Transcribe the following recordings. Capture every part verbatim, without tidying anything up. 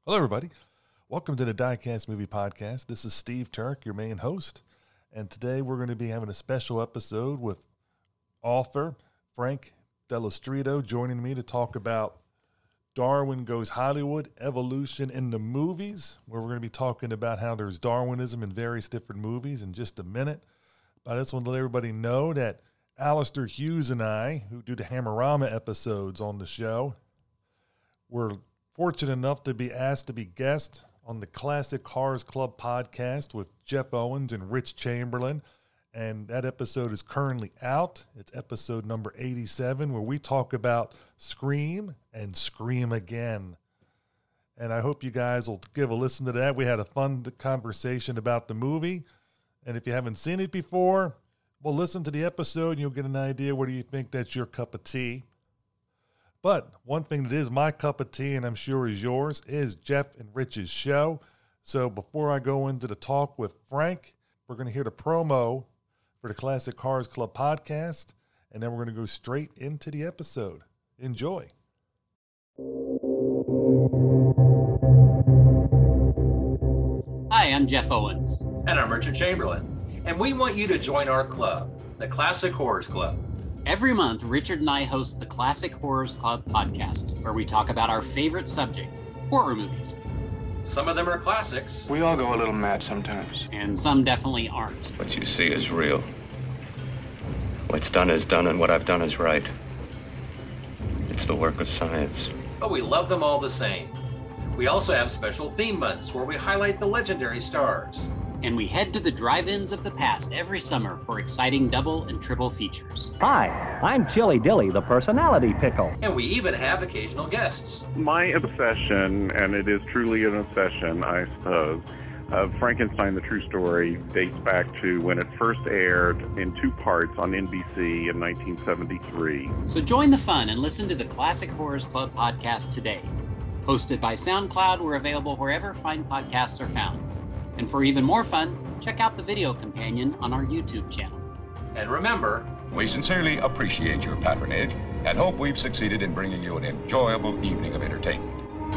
Hello, everybody. Welcome to the Diecast Movie Podcast. This is Steve Turk, your main host. And today we're going to be having a special episode with author Frank Dell'Istrito joining me to talk about Darwin Goes Hollywood, Evolution in the Movies, where we're going to be talking about how there's Darwinism in various different movies in just a minute. But I just want to let everybody know that Alistair Hughes and I, who do the Hammerama episodes on the show, we're fortunate enough to be asked to be guests on the Classic Cars Club podcast with Jeff Owens and Rich Chamberlain. And that episode is currently out. It's episode number eighty-seven, where we talk about Scream and Scream Again. And I hope you guys will give a listen to that. We had a fun conversation about the movie. And if you haven't seen it before, well, listen to the episode and you'll get an idea whether you think that's your cup of tea. But one thing that is my cup of tea, and I'm sure is yours, is Jeff and Rich's show. So before I go into the talk with Frank, we're going to hear the promo for the Classic Cars Club podcast, and then we're going to go straight into the episode. Enjoy. Hi, I'm Jeff Owens. And I'm Richard Chamberlain. And we want you to join our club, the Classic Horrors Club. Every month, Richard and I host the Classic Horrors Club podcast, where we talk about our favorite subject, horror movies. Some of them are classics. We all go a little mad sometimes. And some definitely aren't. What you see is real. What's done is done, and what I've done is right. It's the work of science. But we love them all the same. We also have special theme months where we highlight the legendary stars. And we head to the drive-ins of the past every summer for exciting double and triple features. Hi, I'm Chili Dilly, the personality pickle. And we even have occasional guests. My obsession, and it is truly an obsession, I suppose, of Frankenstein, the True Story dates back to when it first aired in two parts on N B C in nineteen seventy-three. So join the fun and listen to the Classic Horrors Club podcast today. Hosted by SoundCloud, we're available wherever fine podcasts are found. And for even more fun, check out the video companion on our YouTube channel. And remember, we sincerely appreciate your patronage and hope we've succeeded in bringing you an enjoyable evening of entertainment.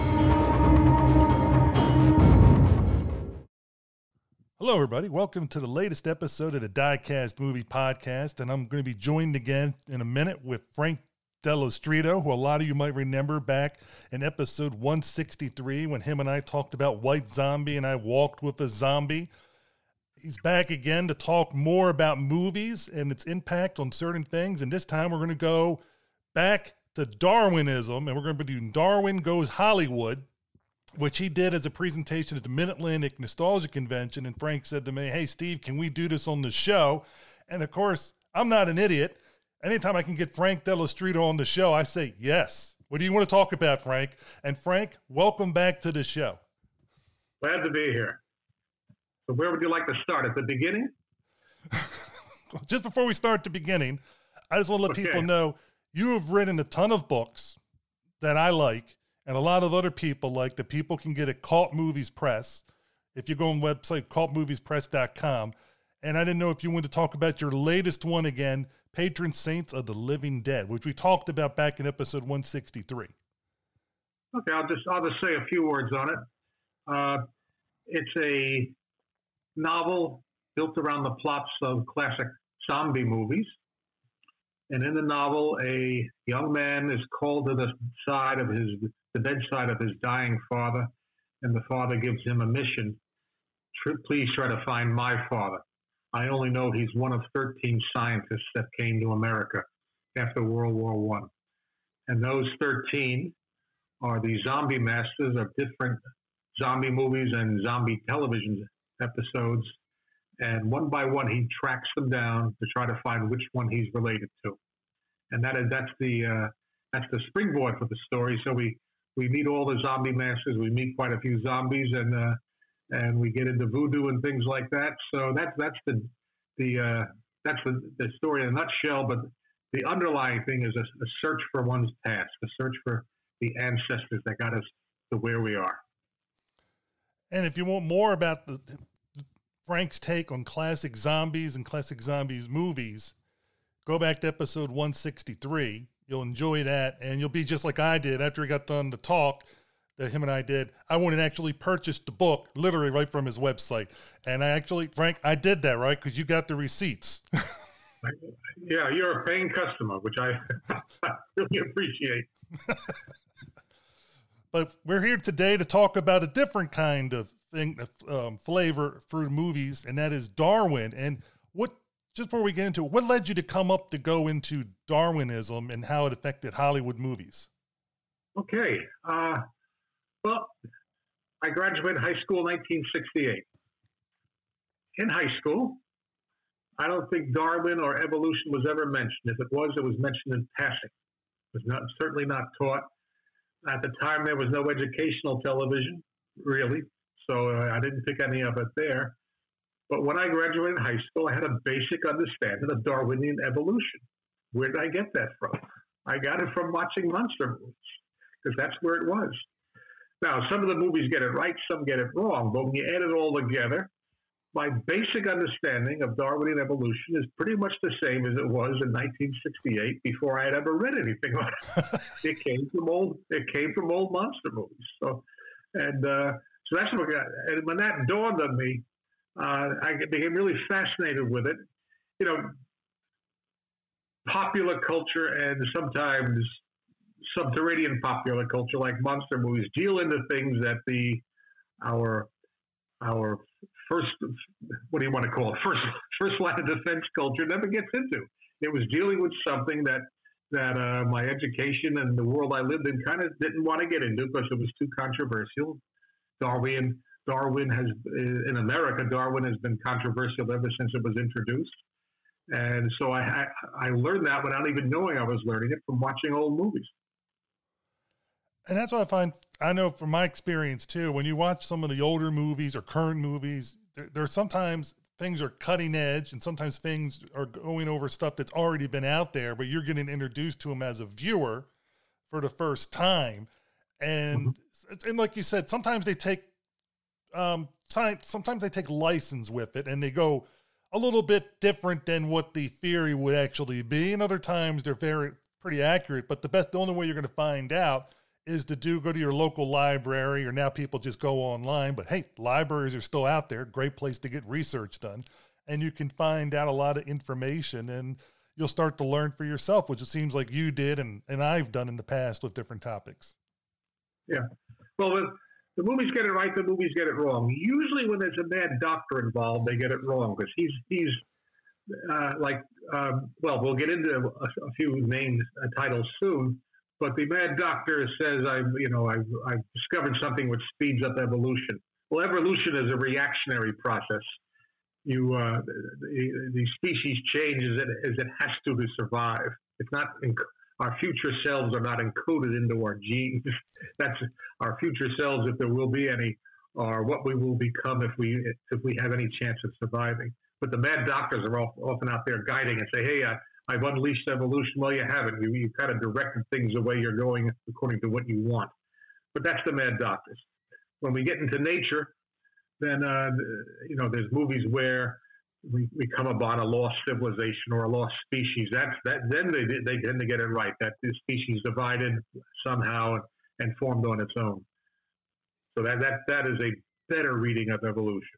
Hello, everybody. Welcome to the latest episode of the Diecast Movie Podcast. And I'm going to be joined again in a minute with Frank Dell'Istrito, who a lot of you might remember back in episode one sixty-three when him and I talked about White Zombie and I walked with a zombie. He's back again to talk more about movies and its impact on certain things. And this time we're going to go back to Darwinism, and we're going to be doing Darwin Goes Hollywood, which he did as a presentation at the Mid-Atlantic Nostalgia Convention. And Frank said to me, "Hey, Steve, can we do this on the show?" And of course, I'm not an idiot. Anytime I can get Frank Dell'Istrito on the show, I say yes. What do you want to talk about, Frank? And Frank, welcome back to the show. Glad to be here. So where would you like to start? At the beginning? Just before we start the beginning, I just want to let Okay. people know you have written a ton of books that I like and a lot of other people like that people can get at Cult Movies Press. If you go on the website, cult movies press dot com. And I didn't know if you wanted to talk about your latest one again, Patron Saints of the Living Dead, which we talked about back in episode one sixty-three. Okay, I'll just I'll just say a few words on it. Uh, it's a novel built around the plots of classic zombie movies. And in the novel, a young man is called to the side of his the bedside of his dying father, and the father gives him a mission. Please try to find my father. I only know he's one of thirteen scientists that came to America after World War One. And those thirteen are the zombie masters of different zombie movies and zombie television episodes. And one by one, he tracks them down to try to find which one he's related to. And that is, that's the uh, that's the springboard for the story. So we, we meet all the zombie masters. We meet quite a few zombies, and uh, and we get into voodoo and things like that. So that's that's the the uh, that's the, the story in a nutshell. But the underlying thing is a, a search for one's past, a search for the ancestors that got us to where we are. And if you want more about the, Frank's take on classic zombies and classic zombies movies, go back to episode one sixty-three. You'll enjoy that, and you'll be just like I did after we got done to talk, that him and I did, I went and actually purchased the book literally right from his website. And I actually, Frank, I did that, right? Because you got the receipts. Yeah, you're a paying customer, which I, I really appreciate. But we're here today to talk about a different kind of thing, um, flavor for movies, and that is Darwin. And what, just before we get into it, what led you to come up to go into Darwinism and how it affected Hollywood movies? Okay. Uh, well, I graduated high school in nineteen sixty-eight. In high school, I don't think Darwin or evolution was ever mentioned. If it was, it was mentioned in passing. It was not, certainly not taught. At the time, there was no educational television, really, so uh, I didn't pick any of it there. But when I graduated high school, I had a basic understanding of Darwinian evolution. Where did I get that from? I got it from watching monster movies, because that's where it was. Now, some of the movies get it right, some get it wrong, but when you add it all together, my basic understanding of Darwinian evolution is pretty much the same as it was in nineteen sixty-eight before I had ever read anything on it. It came from old. It came from old monster movies. So, and uh, so that's what I got. And when that dawned on me, uh, I became really fascinated with it. You know, popular culture and sometimes subterranean popular culture, like monster movies, deal into things that the our our first, what do you want to call it? First, first line of defense culture never gets into. It was dealing with something that that uh, my education and the world I lived in kind of didn't want to get into because it was too controversial. Darwin, Darwin has in America, Darwin has been controversial ever since it was introduced, and so I I, I learned that without even knowing I was learning it from watching old movies. And that's what I find, I know from my experience too, when you watch some of the older movies or current movies, there, there are sometimes things are cutting edge and sometimes things are going over stuff that's already been out there, but you're getting introduced to them as a viewer for the first time. And, mm-hmm. and like you said, sometimes they take, um, sometimes they take license with it and they go a little bit different than what the theory would actually be. And other times they're very, pretty accurate, but the best, the only way you're going to find out is to do go to your local library, or now people just go online. But hey, libraries are still out there. Great place to get research done. And you can find out a lot of information and you'll start to learn for yourself, which it seems like you did and, and I've done in the past with different topics. Yeah. Well, the, the movies get it right, the movies get it wrong. Usually when there's a mad doctor involved, they get it wrong because he's, he's uh, like, um, well, we'll get into a, a few names, uh, titles soon. But the mad doctor says, "I, you know, I've, I've discovered something which speeds up evolution." Well, evolution is a reactionary process. You, uh, the, the species changes as it has to to survive. It's not inc- our future selves are not included into our genes. That's our future selves, if there will be any, are what we will become if we if we have any chance of surviving. But the mad doctors are often out there guiding and say, "Hey, uh, I've unleashed evolution." Well, you haven't. You, you kind of directed things the way you're going according to what you want. But that's the mad doctors. When we get into nature, then, uh, you know, there's movies where we, we come upon a lost civilization or a lost species. That's that. Then they they tend to get it right. That the species divided somehow and formed on its own. So that that that is a better reading of evolution.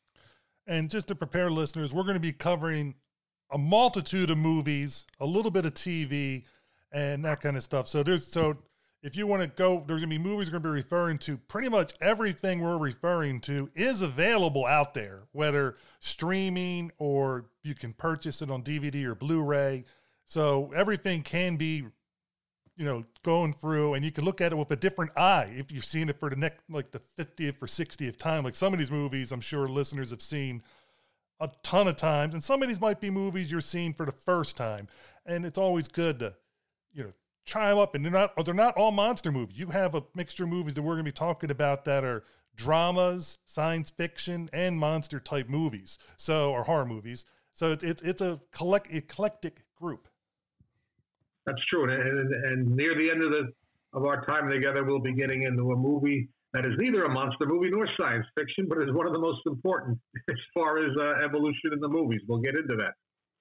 And just to prepare listeners, we're going to be covering a multitude of movies, a little bit of T V, and that kind of stuff. So there's so if you want to go, there's going to be movies we're going to be referring to. Pretty much everything we're referring to is available out there, whether streaming or you can purchase it on D V D or Blu-ray. So everything can be, you know, going through, and you can look at it with a different eye if you've seen it for the next, like the fiftieth or sixtieth time. Like some of these movies, I'm sure listeners have seen a ton of times, and some of these might be movies you're seeing for the first time. And it's always good to, you know, try them up. And they're not, they're not all monster movies. You have a mixture of movies that we're going to be talking about that are dramas, science fiction, and monster type movies. So, or horror movies. So it's it's, it's a collect, eclectic group. That's true. And, and, and near the end of the of our time together, we'll be getting into a movie that is neither a monster movie nor science fiction, but is one of the most important as far as uh, evolution in the movies. We'll get into that.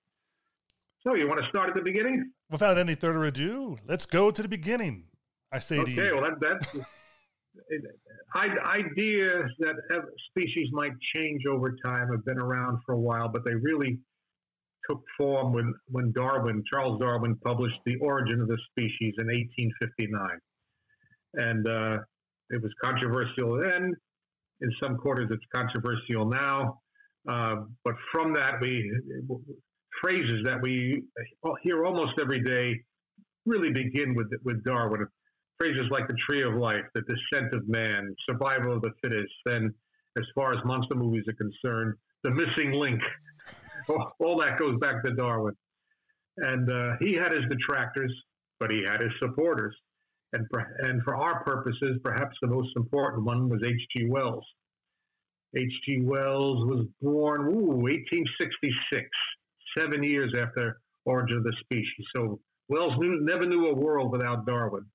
So you want to start at the beginning? Without any further ado, let's go to the beginning. I say okay, to you. well, that, that's, ideas that species might change over time have been around for a while, but they really took form when, when Darwin, Charles Darwin, published The Origin of the Species in eighteen fifty-nine. And uh, it was controversial then. In some quarters, it's controversial now. Uh, but from that, we phrases that we hear almost every day really begin with with Darwin. Phrases like the tree of life, the descent of man, survival of the fittest, and as far as monster movies are concerned, the missing link. All that goes back to Darwin. And uh, he had his detractors, but he had his supporters. And for, and for our purposes, perhaps the most important one was H G Wells. H G Wells was born, ooh, eighteen sixty-six, seven years after Origin of the Species. So Wells knew, never knew a world without Darwin.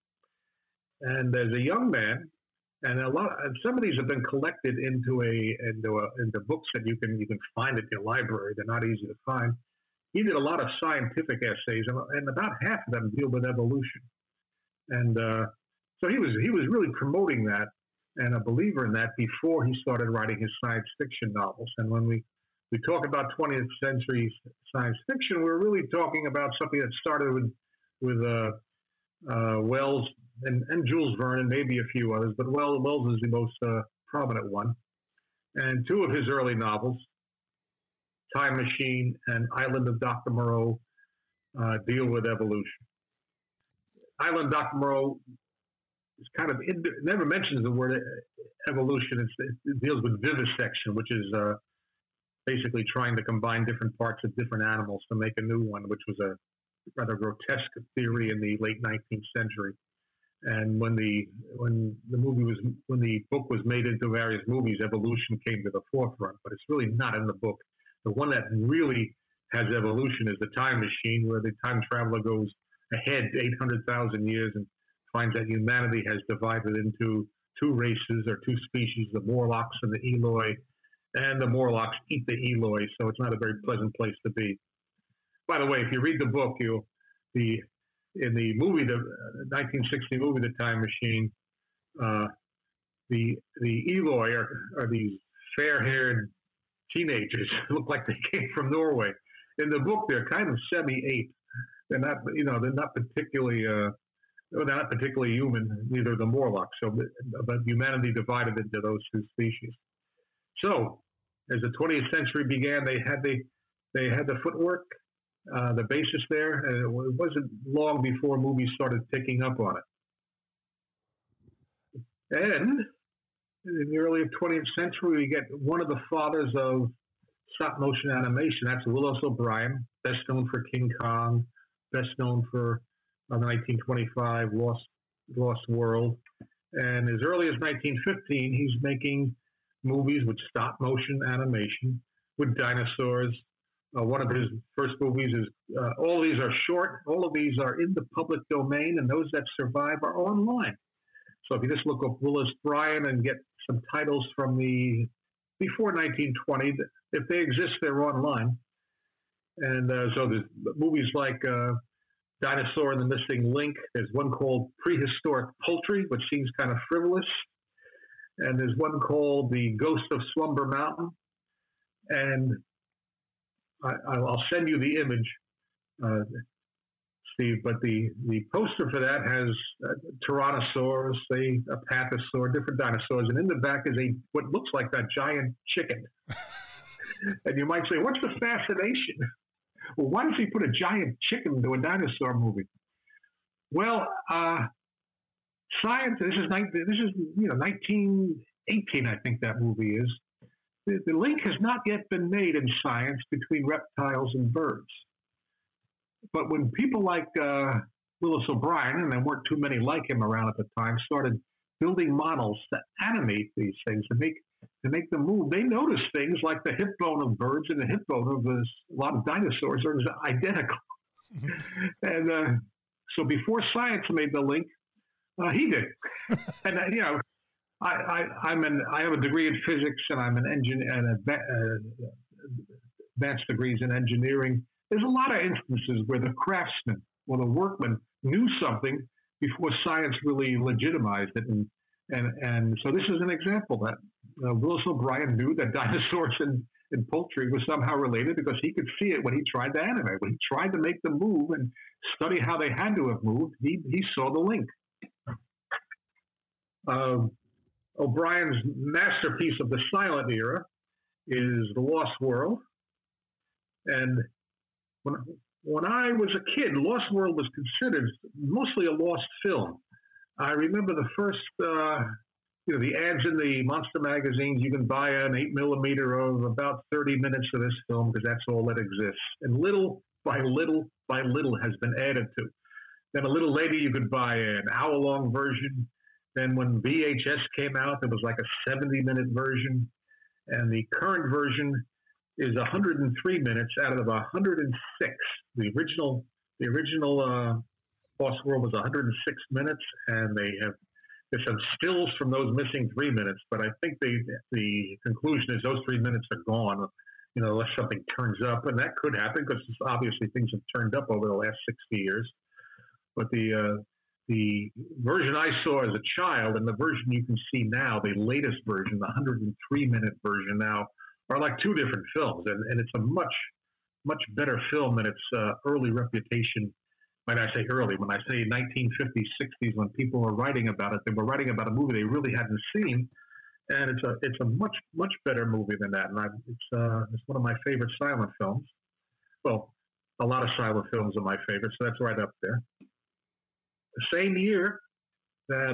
And as a young man, and a lot, and some of these have been collected into a into a, into books that you can you can find at your library. They're not easy to find. He did a lot of scientific essays, and, and about half of them deal with evolution. And uh, so he was he was really promoting that and a believer in that before he started writing his science fiction novels. And when we we talk about twentieth century science fiction, we're really talking about something that started with with uh, uh, Wells. And, and Jules Verne, and maybe a few others, but Wells, Wells is the most uh, prominent one. And two of his early novels, Time Machine and Island of Doctor Moreau, uh, deal with evolution. Island of Doctor Moreau is kind of, it never mentions the word evolution. It's, it deals with vivisection, which is uh, basically trying to combine different parts of different animals to make a new one, which was a rather grotesque theory in the late nineteenth century. And when the when the movie was when the book was made into various movies, evolution came to the forefront. But it's really not in the book. The one that really has evolution is The Time Machine, where the time traveler goes ahead eight hundred thousand years and finds that humanity has divided into two races or two species, the Morlocks and the Eloi, and the Morlocks eat the Eloi, so it's not a very pleasant place to be. By the way, if you read the book, you'll the in the movie, the nineteen sixty movie, The Time Machine, uh, the the Eloi are, are these fair-haired teenagers who look like they came from Norway. In the book, they're kind of semi-ape. They're not, you know, they're not particularly, uh, they're not particularly human. Neither the Morlocks. So, but humanity divided into those two species. So, as the twentieth century began, they had the they had the footwork. Uh, the basis there, and it wasn't long before movies started picking up on it. And in the early twentieth century, we get one of the fathers of stop motion animation. That's Willis O'Brien, best known for King Kong, best known for uh, nineteen twenty-five Lost Lost World. And as early as nineteen fifteen, he's making movies with stop motion animation with dinosaurs. Uh, one of his first movies is, uh, all of these are short, all of these are in the public domain, and those that survive are online. So if you just look up Willis Bryan and get some titles from the, before nineteen twenty, if they exist, they're online. And uh, so there's movies like uh, Dinosaur and the Missing Link. There's one called Prehistoric Poultry, which seems kind of frivolous. And there's one called The Ghost of Slumber Mountain. And I, I'll send you the image, uh, Steve, but the, the poster for that has a Tyrannosaurus, a, a Panthosaur, different dinosaurs, and in the back is a what looks like that giant chicken. And you might say, what's the fascination? Well, why does he put a giant chicken into a dinosaur movie? Well, uh, science. This is this is you know nineteen eighteen, I think that movie is. The, the link has not yet been made in science between reptiles and birds. But when people like uh, Willis O'Brien, and there weren't too many like him around at the time, started building models to animate these things, to make to make them move, they noticed things like the hip bone of birds and the hip bone of this, a lot of dinosaurs are identical. And uh, so before science made the link, uh, he did. And uh, you know, I, I, I'm an I have a degree in physics, and I'm an engineer and uh, advanced degrees in engineering. There's a lot of instances where the craftsman or the workman knew something before science really legitimized it and, And and so this is an example that uh, Willis O'Brien knew that dinosaurs and, and poultry was somehow related because he could see it when he tried to animate. When he tried to make them move and study how they had to have moved, he, he saw the link. Uh, O'Brien's masterpiece of the silent era is The Lost World. And when, when I was a kid, Lost World was considered mostly a lost film. I remember the first, uh, you know, the ads in the monster magazines, you can buy an eight millimeter of about thirty minutes of this film because that's all that exists. And little by little by little has been added to. Then a little later, you could buy an hour-long version. Then when V H S came out, there was like a seventy minute version. And the current version is one hundred three minutes out of one hundred six. The original, the original uh, Lost World was one hundred six minutes, and they have there's some stills from those missing three minutes. But I think the the conclusion is those three minutes are gone. You know, unless something turns up, and that could happen because obviously things have turned up over the last sixty years. But the uh, the version I saw as a child and the version you can see now, the latest version, the one hundred three minute version now, are like two different films, and, and it's a much much better film than its uh, early reputation. When I say early, when I say nineteen fifties, sixties, when people were writing about it, they were writing about a movie they really hadn't seen, and it's a it's a much much better movie than that. And I, it's uh, it's one of my favorite silent films. Well, a lot of silent films are my favorite, so that's right up there. The same year that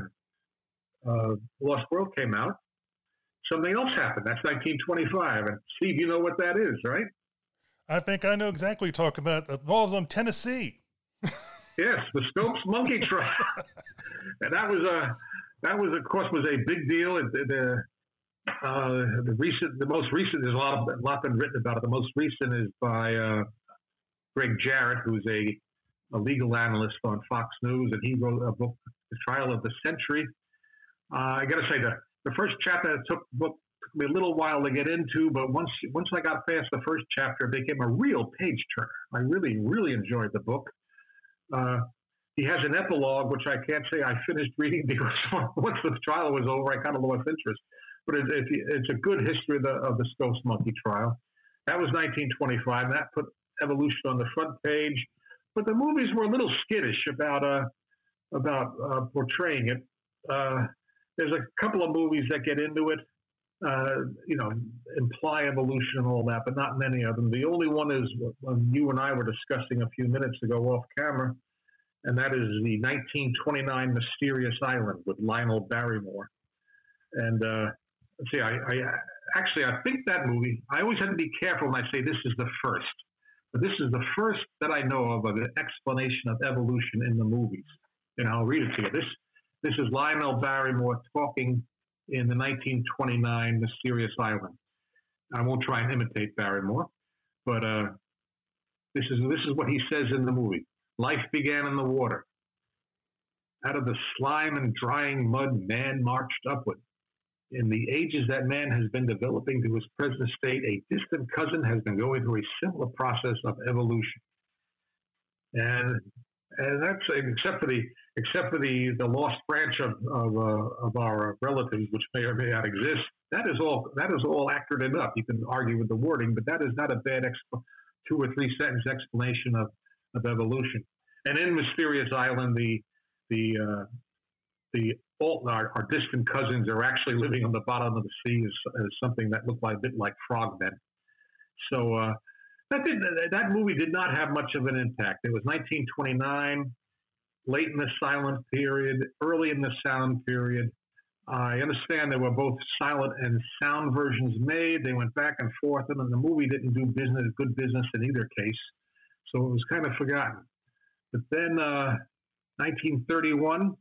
uh, uh, Lost World came out, something else happened. That's nineteen twenty-five, and Steve, you know what that is, right? I think I know exactly what you're talking about. It involves on Tennessee. Yes, the Scopes monkey trial, and that was a that was of course was a big deal. It, the uh, the recent, the most recent, there's a lot of a lot been written about it. The most recent is by uh, Greg Jarrett, who's a, a legal analyst on Fox News, and he wrote a book, The Trial of the Century. Uh, I got to say the the first chapter that took book took me a little while to get into, but once once I got past the first chapter, it became a real page turner. I really really enjoyed the book. Uh, he has an epilogue, which I can't say I finished reading because once the trial was over, I kind of lost interest. But it, it, it's a good history of the, of the Scopes monkey trial. That was nineteen twenty-five, and that put evolution on the front page. But the movies were a little skittish about uh, about uh, portraying it. Uh, there's a couple of movies that get into it, uh, you know, imply evolution and all that, but not many of them. The only one is when you and I were discussing a few minutes ago off camera, and that is the nineteen twenty-nine Mysterious Island with Lionel Barrymore. And uh, let's see, I, I actually I think that movie. I always have to be careful when I say this is the first, but this is the first that I know of of an explanation of evolution in the movies. And I'll read it to you. This this is Lionel Barrymore talking in the nineteen twenty-nine Mysterious Island. I won't try and imitate Barrymore, but uh, this is this is what he says in the movie. Life began in the water. Out of the slime and drying mud, man marched upward. In the ages that man has been developing to his present state, a distant cousin has been going through a similar process of evolution. And and that's except for the except for the, the lost branch of of, uh, of our relatives, which may or may not exist. That is all that is all accurate enough. You can argue with the wording, but that is not a bad exp- two or three sentence explanation of, of evolution. And in Mysterious Island, the the uh, the all, our, our distant cousins are actually living on the bottom of the sea as, as something that looked like a bit like frogmen. So uh, that did, that movie did not have much of an impact. It was nineteen twenty-nine, late in the silent period, early in the sound period. I understand there were both silent and sound versions made. They went back and forth, and the movie didn't do business, good business in either case. So it was kind of forgotten. But then uh, nineteen thirty-one,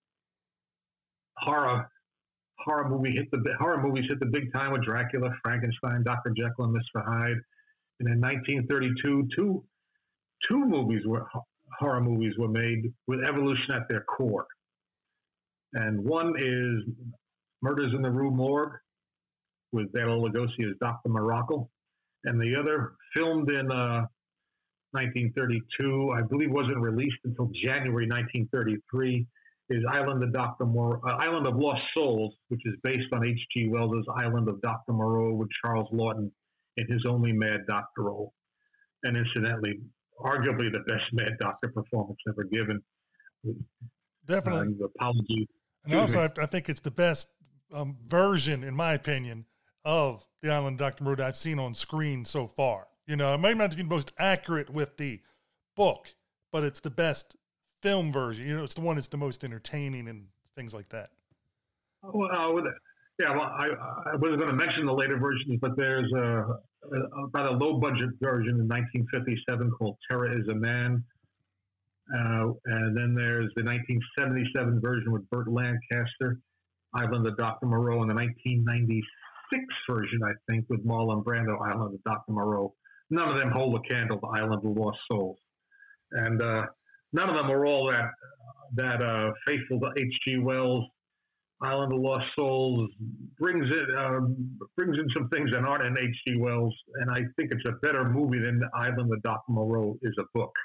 horror horror movie hit the horror movies hit the big time with Dracula, Frankenstein, Doctor Jekyll and Mister Hyde. And in nineteen thirty-two, two two movies were horror movies were made with evolution at their core. And one is Murders in the Rue Morgue with Bela Lugosi as Doctor Miracle, and the other, filmed in uh, nineteen thirty-two, I believe wasn't released until January nineteen thirty-three, is Island of Doctor Moreau, uh, Island of Lost Souls, which is based on H G Wells' Island of Doctor Moreau with Charles Lawton in his only Mad Doctor role. And incidentally, arguably the best Mad Doctor performance ever given. Definitely. Uh, apologies. And also, I, I think it's the best um, version, in my opinion, of the Island of Doctor Moreau that I've seen on screen so far. You know, it might not be the most accurate with the book, but it's the best film version. You know, it's the one that's the most entertaining and things like that. Well, uh, with it. Yeah, well, I, I wasn't going to mention the later versions, but there's a, a about a low-budget version in nineteen fifty-seven called Terror is a Man. Uh, and then there's the nineteen seventy-seven version with Burt Lancaster, Island of Doctor Moreau, and the nineteen ninety-six version, I think, with Marlon Brando, Island of Doctor Moreau. None of them hold a candle to Island of Lost Souls. And uh, none of them are all that, that uh, faithful to H G Wells. Island of Lost Souls brings it um, brings in some things that aren't in H G Wells, and I think it's a better movie than Island of Doctor Moreau is a book.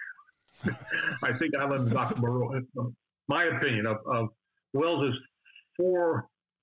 I think Island of Doctor Moreau, my opinion of, of Wells' four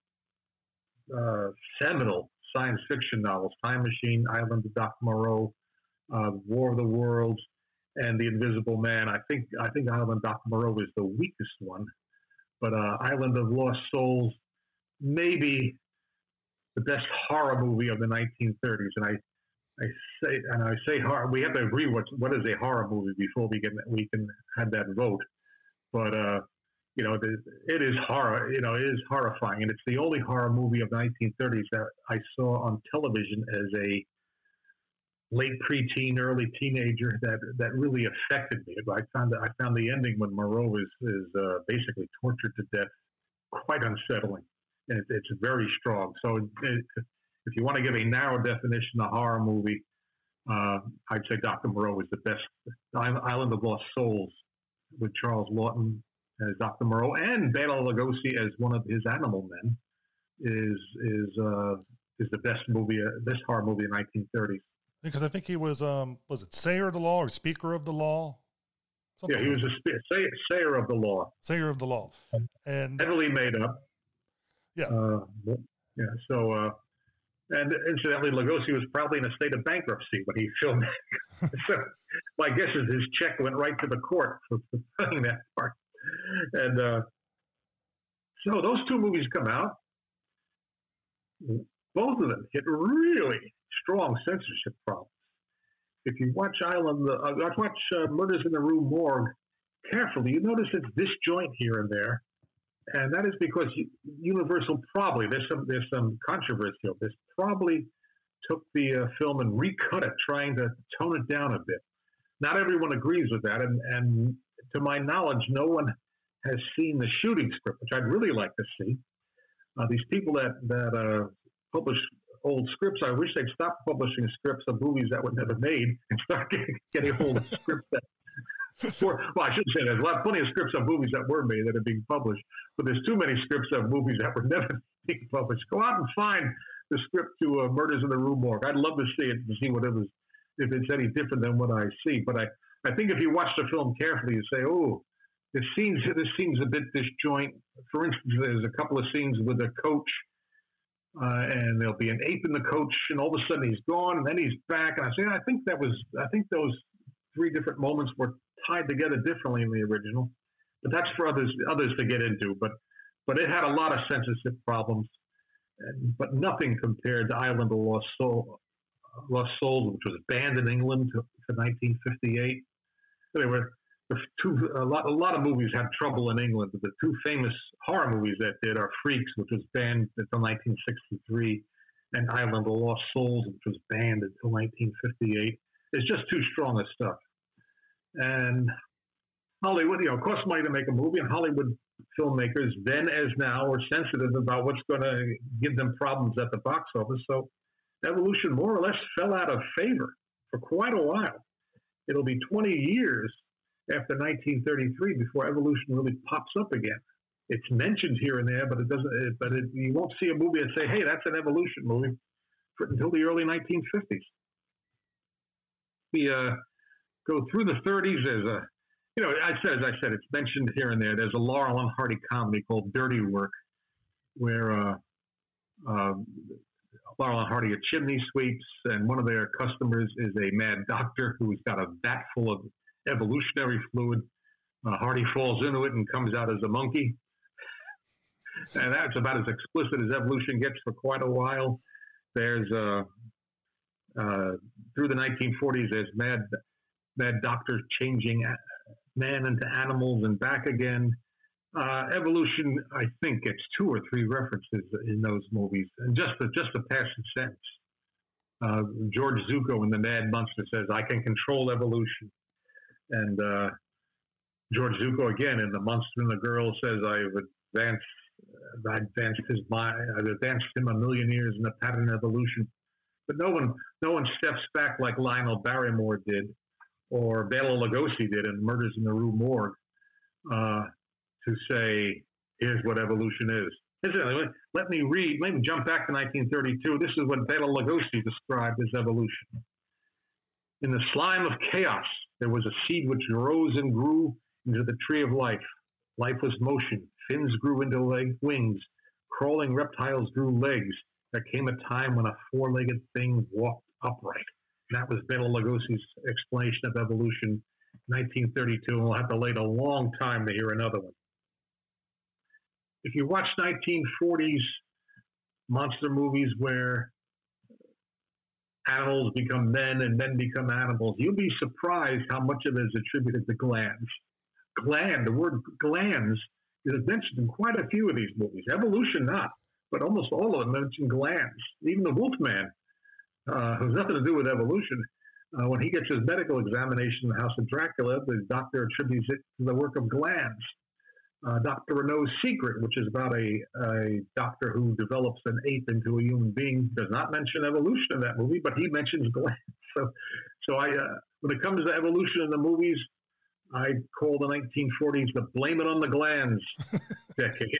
uh, seminal science fiction novels: Time Machine, Island of Doctor Moreau, uh, War of the Worlds, and The Invisible Man. I think I think Island of Doctor Moreau is the weakest one. But uh, Island of Lost Souls, maybe the best horror movie of the nineteen thirties. And I, I say, and I say horror. We have to agree what what is a horror movie before we can we can have that vote. But uh, you know, it is, it is horror. You know, it is horrifying, and it's the only horror movie of the nineteen thirties that I saw on television as a late preteen, early teenager that that really affected me. I found I found the ending when Moreau is is uh, basically tortured to death quite unsettling, and it, it's very strong. So, it, if you want to give a narrow definition of horror movie, uh, I'd say Doctor Moreau is the best. Island of Lost Souls with Charles Lawton as Doctor Moreau and Bela Lugosi as one of his animal men is is uh, is the best movie, uh, best horror movie in the nineteen thirties. Because I think he was, um, was it Sayer of the Law or Speaker of the Law? Something yeah, he was a sp- say, Sayer of the Law. Sayer of the Law. And heavily made up. Yeah. Uh, yeah. So, uh, and incidentally, Lugosi was probably in a state of bankruptcy when he filmed it. So, my guess is his check went right to the court for, for playing that part. And uh, so those two movies come out. Both of them hit really strong censorship problems. If you watch Island, uh, watch uh, Murders in the Rue Morgue carefully, you notice it's disjoint here and there, and that is because Universal probably there's some there's some controversy of this. Probably took the uh, film and recut it, trying to tone it down a bit. Not everyone agrees with that, and and to my knowledge, no one has seen the shooting script, which I'd really like to see. Uh, these people that that uh, publish old scripts, I wish they'd stop publishing scripts of movies that were never made and start getting, getting old scripts that were, well, I shouldn't say that. There's a lot, plenty of scripts of movies that were made that are being published, but there's too many scripts of movies that were never being published. Go out and find the script to uh, Murders in the Rue Morgue. I'd love to see it to see what it was, if it's any different than what I see. But I, I think if you watch the film carefully, you say, oh, this seems, this seems a bit disjoint. For instance, there's a couple of scenes with a coach, Uh, and there'll be an ape in the coach, and all of a sudden he's gone, and then he's back. And I say, I think that was, I think those three different moments were tied together differently in the original. But that's for others, others to get into. But, but it had a lot of censorship problems, and, but nothing compared to Island of Lost Soul, Lost Souls, which was banned in England to, to nineteen fifty-eight. They were the two. A lot, a lot of movies had trouble in England. The two famous horror movies that did are Freaks, which was banned until nineteen sixty-three, and Island of Lost Souls, which was banned until nineteen fifty-eight. It's just too strong of stuff. And Hollywood, you know, it costs money to make a movie, and Hollywood filmmakers, then as now, are sensitive about what's going to give them problems at the box office. So Evolution more or less fell out of favor for quite a while. It'll be twenty years after nineteen thirty-three before Evolution really pops up again. It's mentioned here and there, but it doesn't. But it, you won't see a movie and say, "Hey, that's an Evolution movie," for, until the early nineteen fifties. We uh, go through the thirties. There's a you know, I said, as I said, it's mentioned here and there. There's a Laurel and Hardy comedy called Dirty Work, where uh, uh, Laurel and Hardy are chimney sweeps, and one of their customers is a mad doctor who's got a vat full of evolutionary fluid. Uh, Hardy falls into it and comes out as a monkey. And that's about as explicit as evolution gets for quite a while. There's, uh, uh, through the nineteen forties, there's mad, mad doctors changing man into animals and back again. Uh, evolution, I think, gets two or three references in those movies. And just a, just a passing sentence. Uh, George Zuko in The Mad Monster says, "I can control evolution." And uh, George Zuko again in The Monster and the Girl says, "I've advanced, I advanced his mind, I've advanced him a million years in the pattern of evolution." But no one, no one steps back like Lionel Barrymore did, or Bela Lugosi did in Murders in the Rue Morgue, uh, to say, "Here's what evolution is." Incidentally, let me read. Let me jump back to nineteen thirty-two. This is what Bela Lugosi described as evolution. "In the slime of chaos, there was a seed which rose and grew into the tree of life. Life was motion. Fins grew into leg, wings. Crawling reptiles grew legs. There came a time when a four-legged thing walked upright." And that was Bela Lugosi's explanation of evolution, nineteen thirty-two, and we'll have to wait a long time to hear another one. If you watch nineteen forties monster movies where animals become men and men become animals, you'll be surprised how much of it is attributed to glands. Gland, the word glands is mentioned in quite a few of these movies. Evolution not, but almost all of them mention glands. Even the Wolfman, uh, has nothing to do with evolution. Uh, when he gets his medical examination in the House of Dracula, the doctor attributes it to the work of glands. Uh, Doctor Renault's Secret, which is about a, a doctor who develops an ape into a human being, does not mention evolution in that movie, but he mentions glands. So, so I, uh, when it comes to evolution in the movies, I call the nineteen forties the blame it on the glands decade.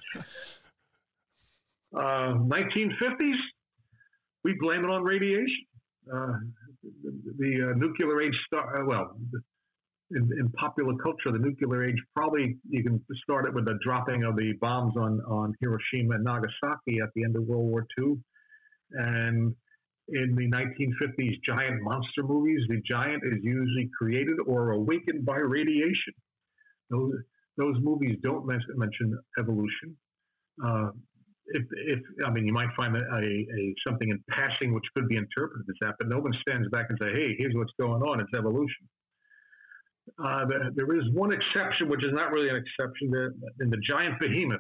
Uh, nineteen fifties, we blame it on radiation. Uh, the the uh, nuclear age, star, uh, well, in, in popular culture, the nuclear age, probably you can start it with the dropping of the bombs on, on Hiroshima and Nagasaki at the end of World War Two. And in the nineteen fifties giant monster movies, the giant is usually created or awakened by radiation. Those, those movies don't mention, mention evolution. Uh, if, if I mean, you might find a, a, a something in passing which could be interpreted as that, but no one stands back and say, "Hey, here's what's going on. It's evolution." Uh, there, there is one exception, which is not really an exception. There, in The Giant Behemoth,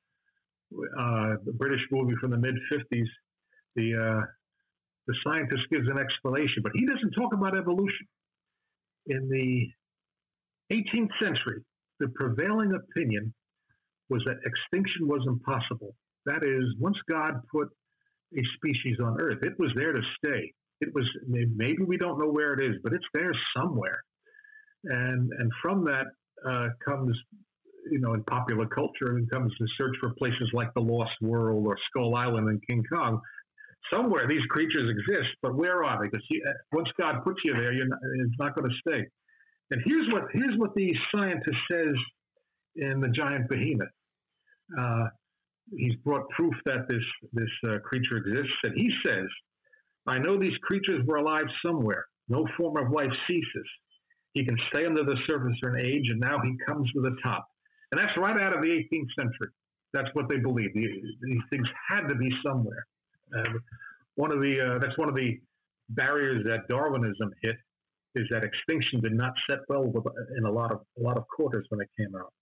uh, the British movie from the mid fifties, the uh, the scientist gives an explanation, but he doesn't talk about evolution. In the eighteenth century, the prevailing opinion was that extinction was impossible. That is, once God put a species on Earth, it was there to stay. It was, maybe we don't know where it is, but it's there somewhere. And and from that uh, comes, you know, in popular culture, it comes the search for places like the Lost World or Skull Island and King Kong. Somewhere these creatures exist, but where are they? Because you, once God puts you there, you're not, it's not going to stay. And here's what here's what the scientist says in The Giant Behemoth. Uh, he's brought proof that this this uh, creature exists, and he says, "I know these creatures were alive somewhere. No form of life ceases. He can stay under the surface for an age, and now he comes to the top." And that's right out of the eighteenth century. That's what they believe. These, these things had to be somewhere. Uh, one of the uh, that's one of the barriers that Darwinism hit, is that extinction did not set well with, in a lot of a lot of quarters when it came out.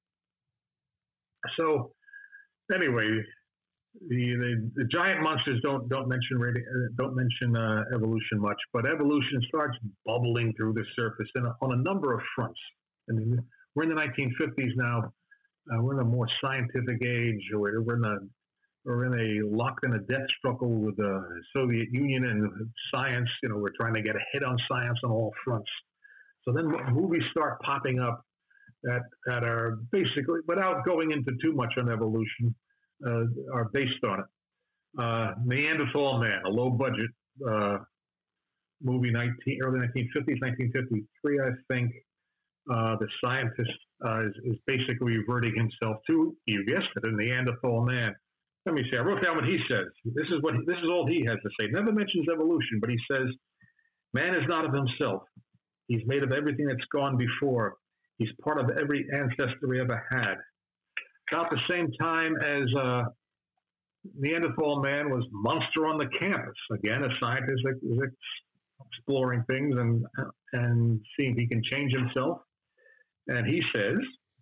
So, anyway, the the, the giant monsters don't don't mention don't mention uh, evolution much, but evolution starts bubbling through the surface in a, on a number of fronts. I mean, we're in the nineteen fifties now. Uh, we're in a more scientific age. We're, we're in a we're in a locked in a death struggle with the Soviet Union and science. You know, we're trying to get ahead on science on all fronts. So then movies start popping up that that are basically, without going into too much on evolution, uh, are based on it. Uh, Neanderthal Man, a low budget uh, movie, nineteen early nineteen fifties, nineteen fifty-three, I think. uh, the scientist uh, is, is basically reverting himself to, you guessed it, a Neanderthal man. Let me see. I wrote down what he says. This is what this is all he has to say. Never mentions evolution, but he says, "Man is not of himself. He's made of everything that's gone before. He's part of every ancestor we ever had." About the same time as uh, Neanderthal man was monster on the campus. Again, a scientist that was exploring things and and seeing if he can change himself. And he says,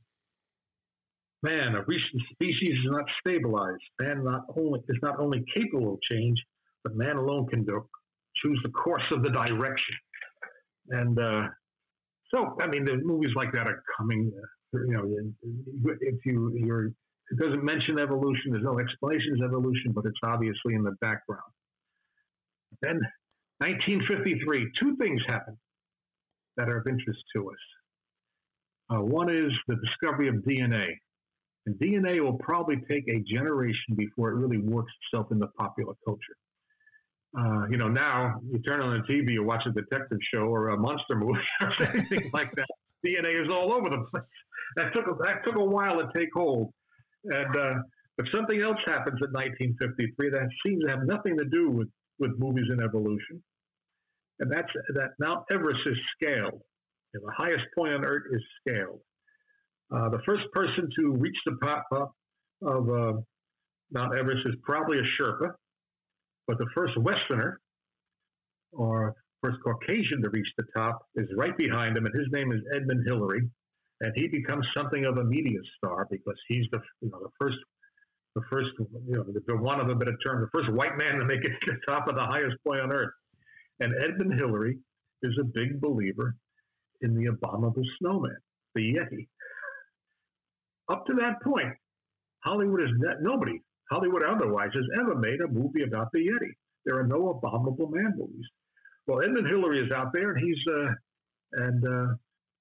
"Man, a recent species is not stabilized. Man not only is not only capable of change, but man alone can do, choose the course of the direction." And uh, so, I mean, the movies like that are coming. Uh, you know, if you you're, it doesn't mention evolution. There's no explanation of evolution, but it's obviously in the background. Then, nineteen fifty-three, two things happened that are of interest to us. Uh, one is the discovery of D N A. And D N A will probably take a generation before it really works itself into popular culture. Uh, you know, now you turn on the T V, you watch a detective show or a monster movie or anything like that. D N A is all over the place. That took a, that took a while to take hold. And uh, but something else happens in nineteen fifty-three that seems to have nothing to do with, with movies and evolution. And that's that Mount Everest is scaled. You know, the highest point on Earth is scaled. Uh, the first person to reach the top of uh, Mount Everest is probably a Sherpa, but the first Westerner or first Caucasian to reach the top is right behind him, and his name is Edmund Hillary, and he becomes something of a media star because he's the you know the first the first you know the, the one of a better term the first white man to make it to the top of the highest point on Earth, and Edmund Hillary is a big believer in the abominable snowman, the Yeti. Up to that point, Hollywood is net, nobody, Hollywood otherwise, has ever made a movie about the Yeti. There are no abominable man movies. Well, Edmund Hillary is out there, and he's uh, and uh,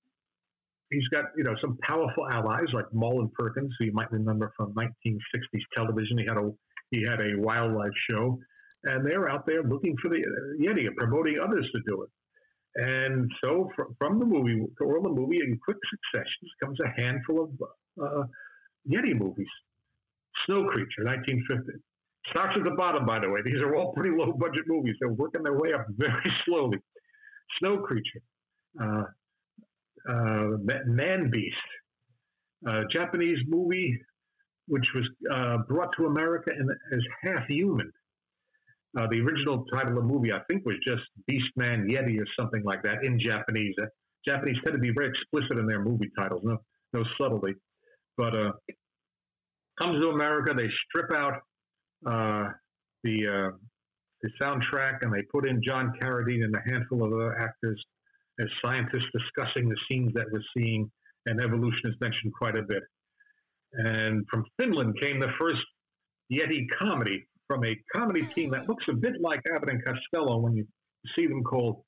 he's got you know some powerful allies like Mullen Perkins, who you might remember from nineteen sixties television. He had a he had a wildlife show, and they're out there looking for the Yeti and promoting others to do it. And so, from, from the movie, from the movie, in quick succession comes a handful of uh, Yeti movies. Snow Creature, nineteen fifty. Starts at the bottom, by the way. These are all pretty low-budget movies. They're working their way up very slowly. Snow Creature, uh, uh, Man Beast, a Japanese movie which was uh, brought to America in, as half human. Uh, the original title of the movie, I think, was just Beast Man Yeti or something like that in Japanese. Uh, Japanese tend to be very explicit in their movie titles, no, no subtlety. But uh, comes to America, they strip out uh, the uh, the soundtrack and they put in John Carradine and a handful of other actors as scientists discussing the scenes that we're seeing, and evolution is mentioned quite a bit. And from Finland came the first Yeti comedy, from a comedy team that looks a bit like Abbott and Costello when you see them, called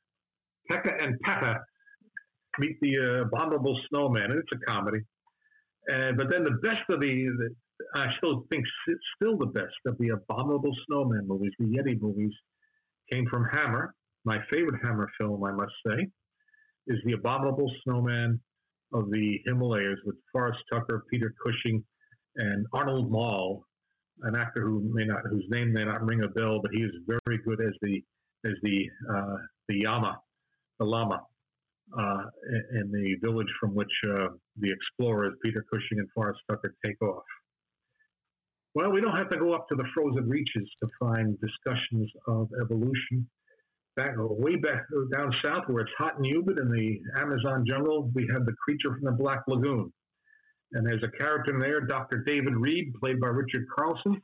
Pekka and Pata Meet the uh, Abominable Snowman, and it's a comedy. And but then the best of the, the I still think it's still the best of the Abominable Snowman movies, the Yeti movies, came from Hammer. My favorite Hammer film, I must say, is The Abominable Snowman of the Himalayas with Forrest Tucker, Peter Cushing, and Arnold Mall, an actor who may not, whose name may not ring a bell, but he is very good as the as the uh, the Yama, the Lama, uh, in, in the village from which uh, the explorers Peter Cushing and Forrest Tucker take off. Well, we don't have to go up to the frozen reaches to find discussions of evolution. Back way back down south, where it's hot and humid in the Amazon jungle, we have the creature from the Black Lagoon. And there's a character in there, Doctor David Reed, played by Richard Carlson.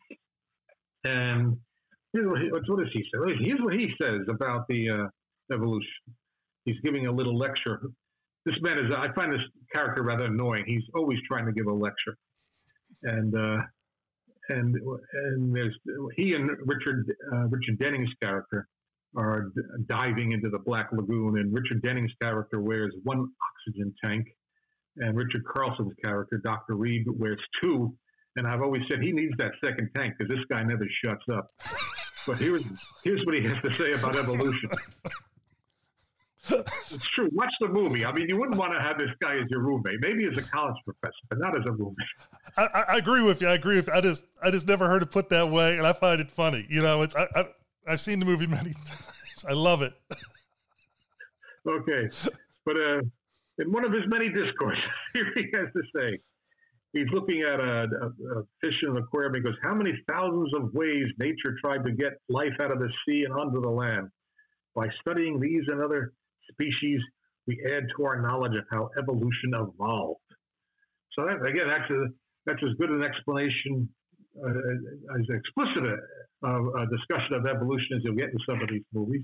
And here's what, he, what does he say? Here's what he says about the uh, evolution. He's giving a little lecture. This man is, I find this character rather annoying. He's always trying to give a lecture. And uh, and and there's he and Richard uh, Richard Denning's character are d- diving into the Black Lagoon, and Richard Denning's character wears one oxygen tank, and Richard Carlson's character, Doctor Reed, wears two. And I've always said he needs that second tank because this guy never shuts up. But here's here's what he has to say about evolution. It's true. Watch the movie. I mean, you wouldn't want to have this guy as your roommate. Maybe as a college professor, but not as a roommate. I, I agree with you. I agree with you. I just, I just never heard it put that way, and I find it funny. You know, it's I, I, I've seen the movie many times. I love it. Okay, but uh, in one of his many discourses, here he has to say, he's looking at a, a, a fish in an aquarium. He goes, "How many thousands of ways nature tried to get life out of the sea and onto the land? By studying these and other species, we add to our knowledge of how evolution evolved." So that, again, that's, a, that's as good an explanation, uh, as explicit a, a discussion of evolution as you'll get in some of these movies.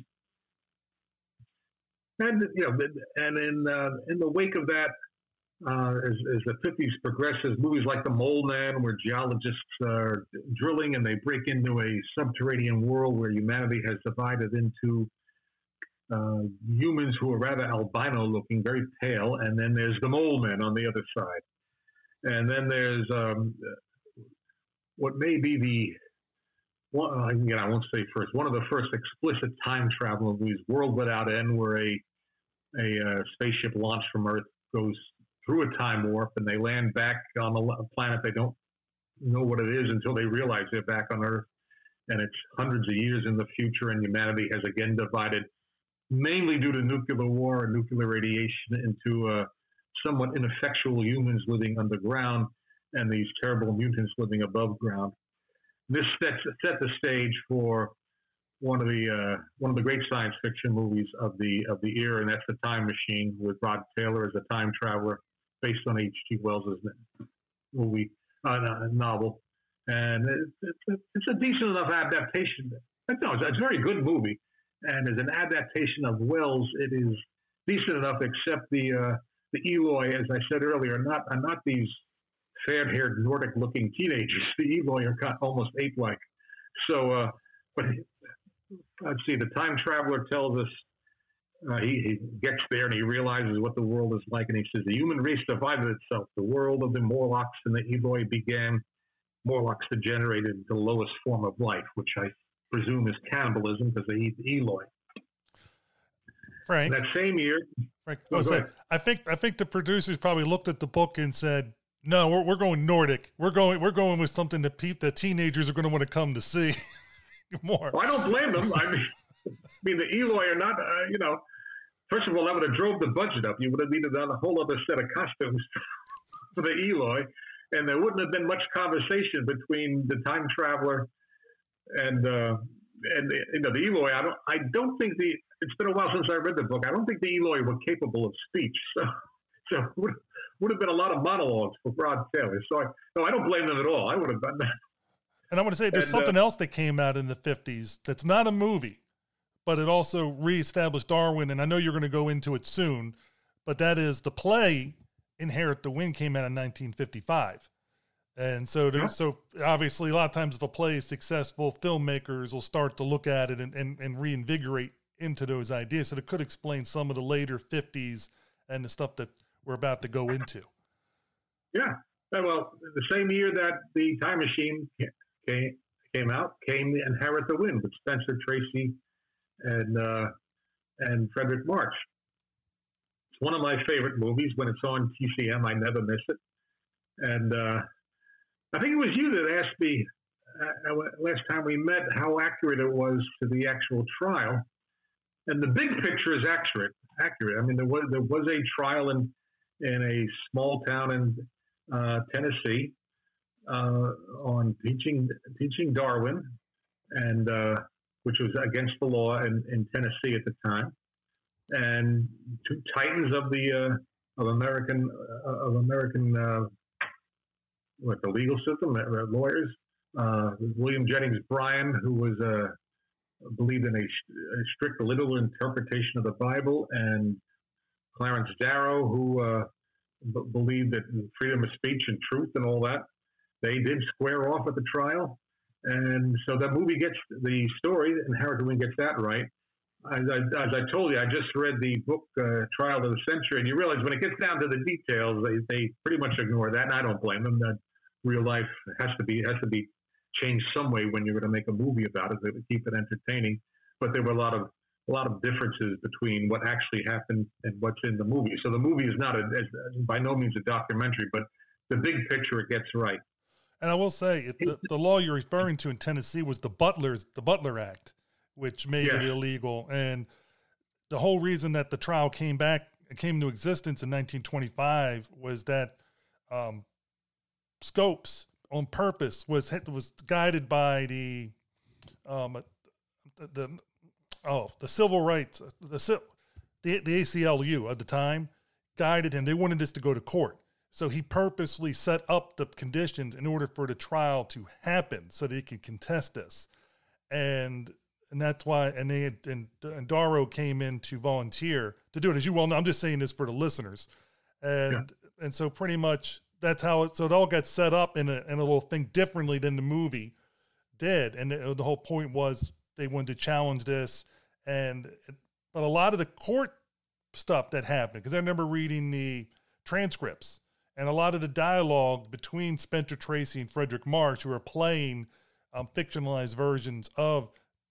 And you know, and in uh, in the wake of that, uh, as, as the fifties progresses, movies like The Mole Man, where geologists are drilling and they break into a subterranean world where humanity has divided into Uh, humans who are rather albino looking, very pale, and then there's the Mole Men on the other side. And then there's um, what may be the, well, again, I won't say first, one of the first explicit time travel movies, World Without End, where a, a uh, spaceship launched from Earth goes through a time warp and they land back on a planet they don't know what it is until they realize they're back on Earth. And it's hundreds of years in the future, and humanity has again divided, mainly due to nuclear war and nuclear radiation, into uh, somewhat ineffectual humans living underground and these terrible mutants living above ground. This sets, set the stage for one of the uh, one of the great science fiction movies of the of the era, and that's The Time Machine, with Rod Taylor as a time traveler, based on H G Wells' movie uh, novel. And it's, it's, it's a decent enough adaptation. No, it's, it's a very good movie. And as an adaptation of Wells, it is decent enough, except the uh, the Eloi, as I said earlier, are not are not these fair-haired Nordic-looking teenagers. The Eloi are kind of almost ape-like. So, uh, but let's see. The time traveler tells us uh, he, he gets there and he realizes what the world is like, and he says the human race divided itself. The world of the Morlocks and the Eloi began. Morlocks degenerated into the lowest form of life, which I presume is cannibalism because they eat the Eloi. Frank, that same year, Frank, oh, say, I think I think the producers probably looked at the book and said, "No, we're we're going Nordic. We're going we're going with something that pe- that teenagers are going to want to come to see more." Well, I don't blame them. I mean, I mean the Eloi are not. Uh, you know, first of all, that would have drove the budget up. You would have needed a whole other set of costumes for the Eloi, and there wouldn't have been much conversation between the time traveler and uh, and you know the Eloi. I don't I don't think the it's been a while since I read the book. I don't think the Eloi were capable of speech, so so it would, would have been a lot of monologues for Rod Taylor. So I, no, I don't blame them at all. I would have done that. And I want to say there's and, something uh, else that came out in the fifties that's not a movie, but it also reestablished Darwin. And I know you're going to go into it soon, but that is the play Inherit the Wind came out in nineteen fifty-five. And so, there, yeah. so obviously, a lot of times, if a play is successful, filmmakers will start to look at it and, and, and reinvigorate into those ideas. So it could explain some of the later fifties and the stuff that we're about to go into. Yeah. Well, the same year that The Time Machine came came out, came the Inherit the Wind with Spencer Tracy and uh, and Frederick March. It's one of my favorite movies. When it's on T C M, I never miss it. And uh, I think it was you that asked me uh, last time we met how accurate it was to the actual trial. And the big picture is accurate. Accurate. I mean, there was there was a trial in in a small town in uh, Tennessee uh, on teaching teaching Darwin, and uh, which was against the law in, in Tennessee at the time. And two titans of the uh, of American uh, of American uh, what the legal system, uh, lawyers. Uh, William Jennings Bryan, who was uh, believed in a, a strict literal interpretation of the Bible, and Clarence Darrow, who uh, b- believed that freedom of speech and truth and all that. They did square off at the trial, and so that movie gets the story. Inherit the Wind gets that right. As I, as I told you, I just read the book uh, Trial of the Century, and you realize when it gets down to the details, they, they pretty much ignore that, and I don't blame them. That real life has to be has to be changed some way when you're going to make a movie about it to keep it entertaining. But there were a lot of a lot of differences between what actually happened and what's in the movie. So the movie is not a, by no means a documentary, but the big picture it gets right. And I will say, it, the, the law you're referring to in Tennessee was the Butler's the Butler Act, which made yeah. it illegal. And the whole reason that the trial came back, came into existence in nineteen twenty-five was that um, Scopes, on purpose, was was guided by the um, the, the oh the civil rights the the the A C L U at the time guided him. They wanted this to go to court. So he purposely set up the conditions in order for the trial to happen so that he could contest this. And and that's why, and they had, and, and Darrow came in to volunteer to do it. As you well know, I'm just saying this for the listeners. And yeah. and so pretty much that's how it, so it all got set up in a, in a little thing differently than the movie did. And the, the whole point was they wanted to challenge this. And, but a lot of the court stuff that happened, because I remember reading the transcripts, and a lot of the dialogue between Spencer Tracy and Frederick March, who are playing um, fictionalized versions of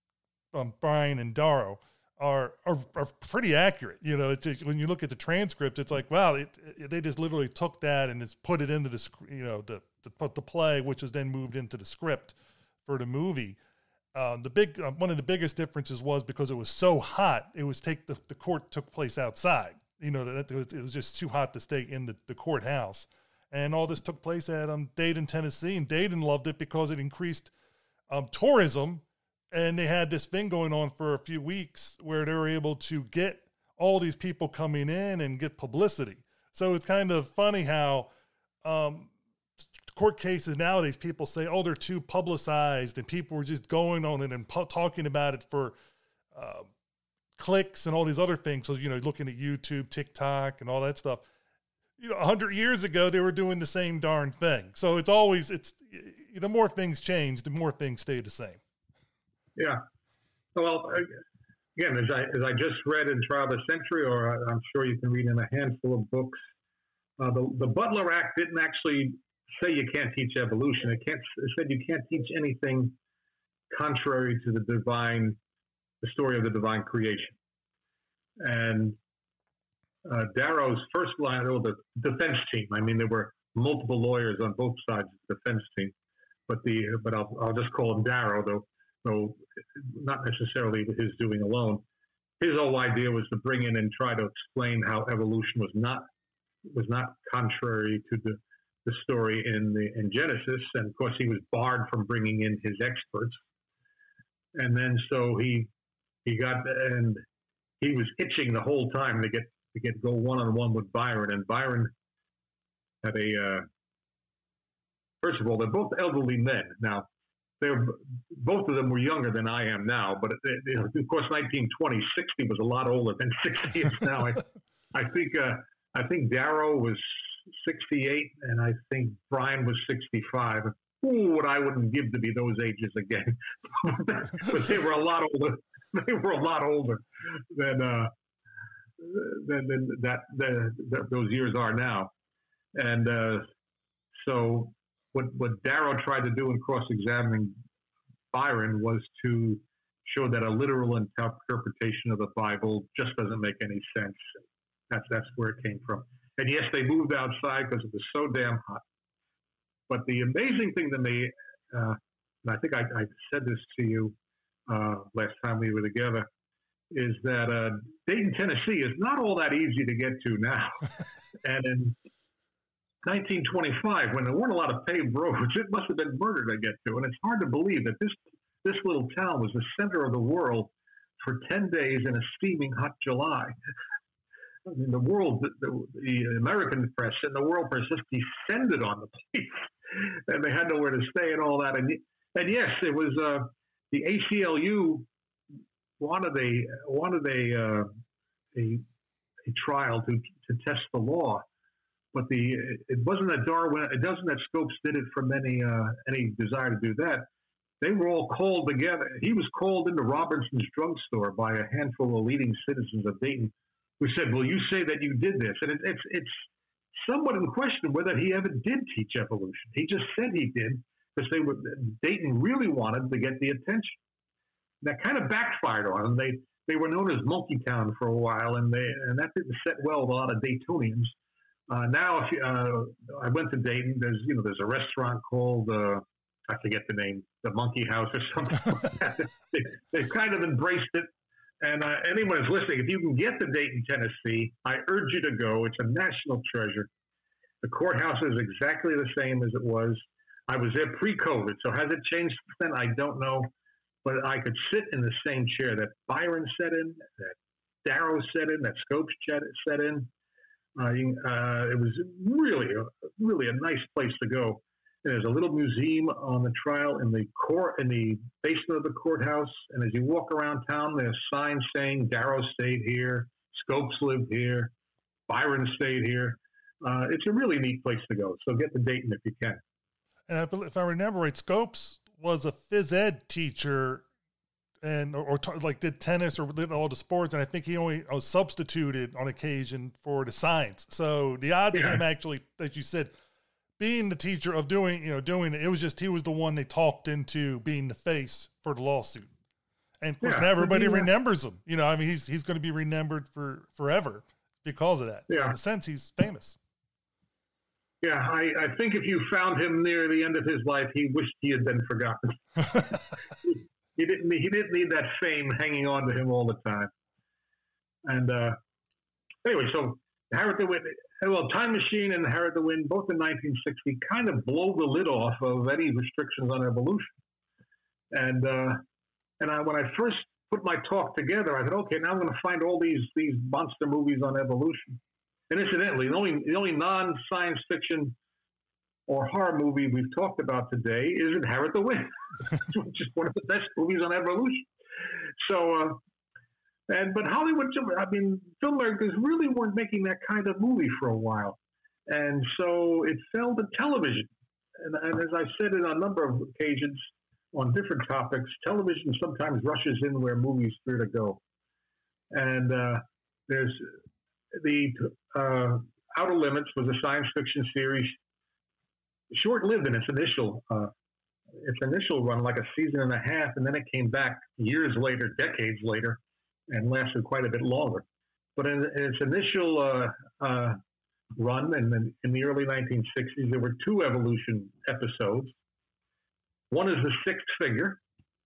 um, Brian and Darrow, are, are are pretty accurate. You know, it's just, when you look at the transcript, it's like, wow, it, it, they just literally took that and just put it into the, you know, the the, the play, which was then moved into the script for the movie. Um, the big uh, one of the biggest differences was because it was so hot, it was take the, the court took place outside. You know, that it was, it was just too hot to stay in the, the courthouse. And all this took place at um, Dayton, Tennessee. And Dayton loved it because it increased um, tourism. And they had this thing going on for a few weeks where they were able to get all these people coming in and get publicity. So it's kind of funny how um, court cases nowadays, people say, oh, they're too publicized. And people were just going on it and pu- talking about it for uh, clicks and all these other things. So, you know, looking at YouTube, TikTok, and all that stuff. You know, a hundred years ago, they were doing the same darn thing. So it's always, it's, the more things change, the more things stay the same. Yeah. Well, again, as I, as I just read in Trial of the Century, or I'm sure you can read in a handful of books, uh, the, the Butler Act didn't actually say you can't teach evolution. It, can't, it said you can't teach anything contrary to the divine the story of the divine creation. And uh, Darrow's first line, oh, the defense team. I mean, there were multiple lawyers on both sides of the defense team, but the but I'll I'll just call him Darrow, though, though not necessarily his doing alone. His whole idea was to bring in and try to explain how evolution was not was not contrary to the the story in the in Genesis, and of course he was barred from bringing in his experts. And then so he. He got and he was itching the whole time to get to get go one on one with Byron, and Byron had a. Uh, first of all, they're both elderly men. Now, they're both of them were younger than I am now, but it, it, of course, nineteen twenty, sixty was a lot older than sixty is now. I, I think uh, I think Darrow was sixty-eight, and I think Brian was sixty-five. Ooh, what I wouldn't give to be those ages again, but they were a lot older. They were a lot older than uh, than, than that the, the, those years are now, and uh, so what what Darrow tried to do in cross-examining Byron was to show that a literal interpretation of the Bible just doesn't make any sense. That's that's where it came from. And yes, they moved outside because it was so damn hot. But the amazing thing to me, uh, and I think I, I said this to you. Uh, last time we were together, is that uh, Dayton, Tennessee is not all that easy to get to now. And in nineteen twenty-five, when there weren't a lot of paved roads, it must have been murder to get to. And it's hard to believe that this this little town was the center of the world for ten days in a steaming hot July. I mean, the world, the, the American press and the world press just descended on the place, and they had nowhere to stay and all that. And and yes, it was. Uh, The A C L U wanted a wanted a uh, a, a trial to to test the law, but the it wasn't that Darwin. It doesn't that Scopes did it from any uh, any desire to do that. They were all called together. He was called into Robinson's drugstore by a handful of leading citizens of Dayton, who said, "Well, you say that you did this," and it, it's it's somewhat in question whether he ever did teach evolution. He just said he did. Because they were, Dayton really wanted to get the attention. That kind of backfired on them. They they were known as Monkey Town for a while, and they and that didn't set well with a lot of Daytonians. Uh, now, if you, uh, I went to Dayton, there's you know there's a restaurant called uh, I forget the name, the Monkey House or something like that. They, they've kind of embraced it. And uh, anyone who's listening, if you can get to Dayton, Tennessee, I urge you to go. It's a national treasure. The courthouse is exactly the same as it was. I was there pre-COVID, so has it changed since then? I don't know. But I could sit in the same chair that Byron sat in, that Darrow sat in, that Scopes sat in. Uh, you, uh, it was really, a, really a nice place to go. And there's a little museum on the trial in the court, in the basement of the courthouse. And as you walk around town, there's signs saying Darrow stayed here, Scopes lived here, Byron stayed here. Uh, it's a really neat place to go. So get to Dayton if you can. And I believe, if I remember right, Scopes was a phys ed teacher and or, or t- like did tennis or did all the sports. And I think he only was substituted on occasion for the science. So the odds yeah. of him actually, as you said, being the teacher of doing, you know, doing it, it was just, he was the one they talked into being the face for the lawsuit. And of course, yeah, now everybody remembers him. You know, I mean, he's, he's going to be remembered for forever because of that. So yeah. in a sense, he's famous. Yeah, I, I think if you found him near the end of his life, he wished he had been forgotten. he, he didn't. He didn't need that fame hanging on to him all the time. And uh, anyway, so Harriet the Wind, well, Time Machine and Harriet the Wind, both in nineteen sixty, kind of blow the lid off of any restrictions on evolution. And uh, and I, when I first put my talk together, I said, okay, now I'm going to find all these these monster movies on evolution. And incidentally, the only the only non-science fiction or horror movie we've talked about today is Harriet the Wind, which is one of the best movies on evolution. So, uh, and but Hollywood, I mean, filmmakers really weren't making that kind of movie for a while, and so it fell to television. And, and as I've said on a number of occasions on different topics, television sometimes rushes in where movies fear to go. And uh, there's the uh, Outer Limits was a science fiction series, short-lived in its initial uh, its initial run, like a season and a half, and then it came back years later, decades later, and lasted quite a bit longer. But in, in its initial uh, uh, run, in the, in the early nineteen sixties, there were two evolution episodes. One is The Sixth Finger,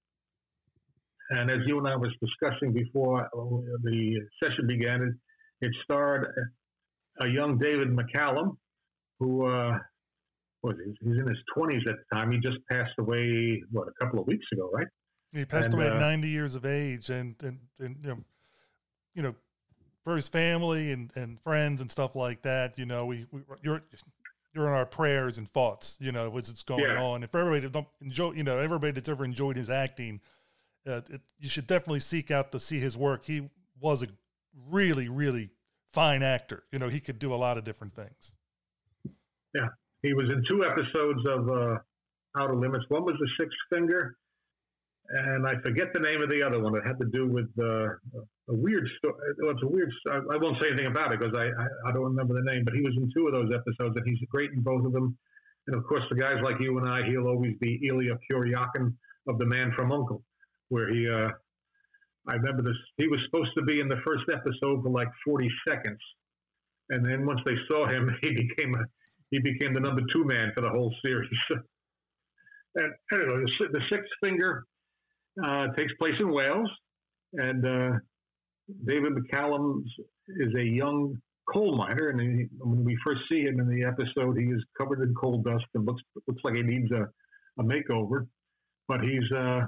and as you and I was discussing before the session began, it, it starred a young David McCallum, who uh, was he's in his twenties at the time. He just passed away, what, a couple of weeks ago, right? He passed and, away uh, at ninety years of age, and and, and you know, you know, for his family and, and friends and stuff like that. You know, we, we you're you're in our prayers and thoughts. You know, what's it's going yeah. on. And for everybody that don't enjoy, you know, everybody that's ever enjoyed his acting, uh, it, you should definitely seek out to see his work. He was a really, really fine actor. You know, he could do a lot of different things. Yeah, he was in two episodes of uh, Outer Limits. One was The Sixth Finger, and I forget the name of the other one. It had to do with uh, a weird story. Well, it's a weird. I won't say anything about it because I, I I don't remember the name. But he was in two of those episodes, and he's great in both of them. And of course, for guys like you and I, he'll always be Ilya Kuryakin of The Man from U N C L E, where he. Uh, I remember this. He was supposed to be in the first episode for like forty seconds, and then once they saw him, he became a, he became the number two man for the whole series. And anyway, the, the Sixth Finger uh, takes place in Wales, and uh, David McCallum is a young coal miner. And he, when we first see him in the episode, he is covered in coal dust and looks looks like he needs a, a makeover. But he's uh,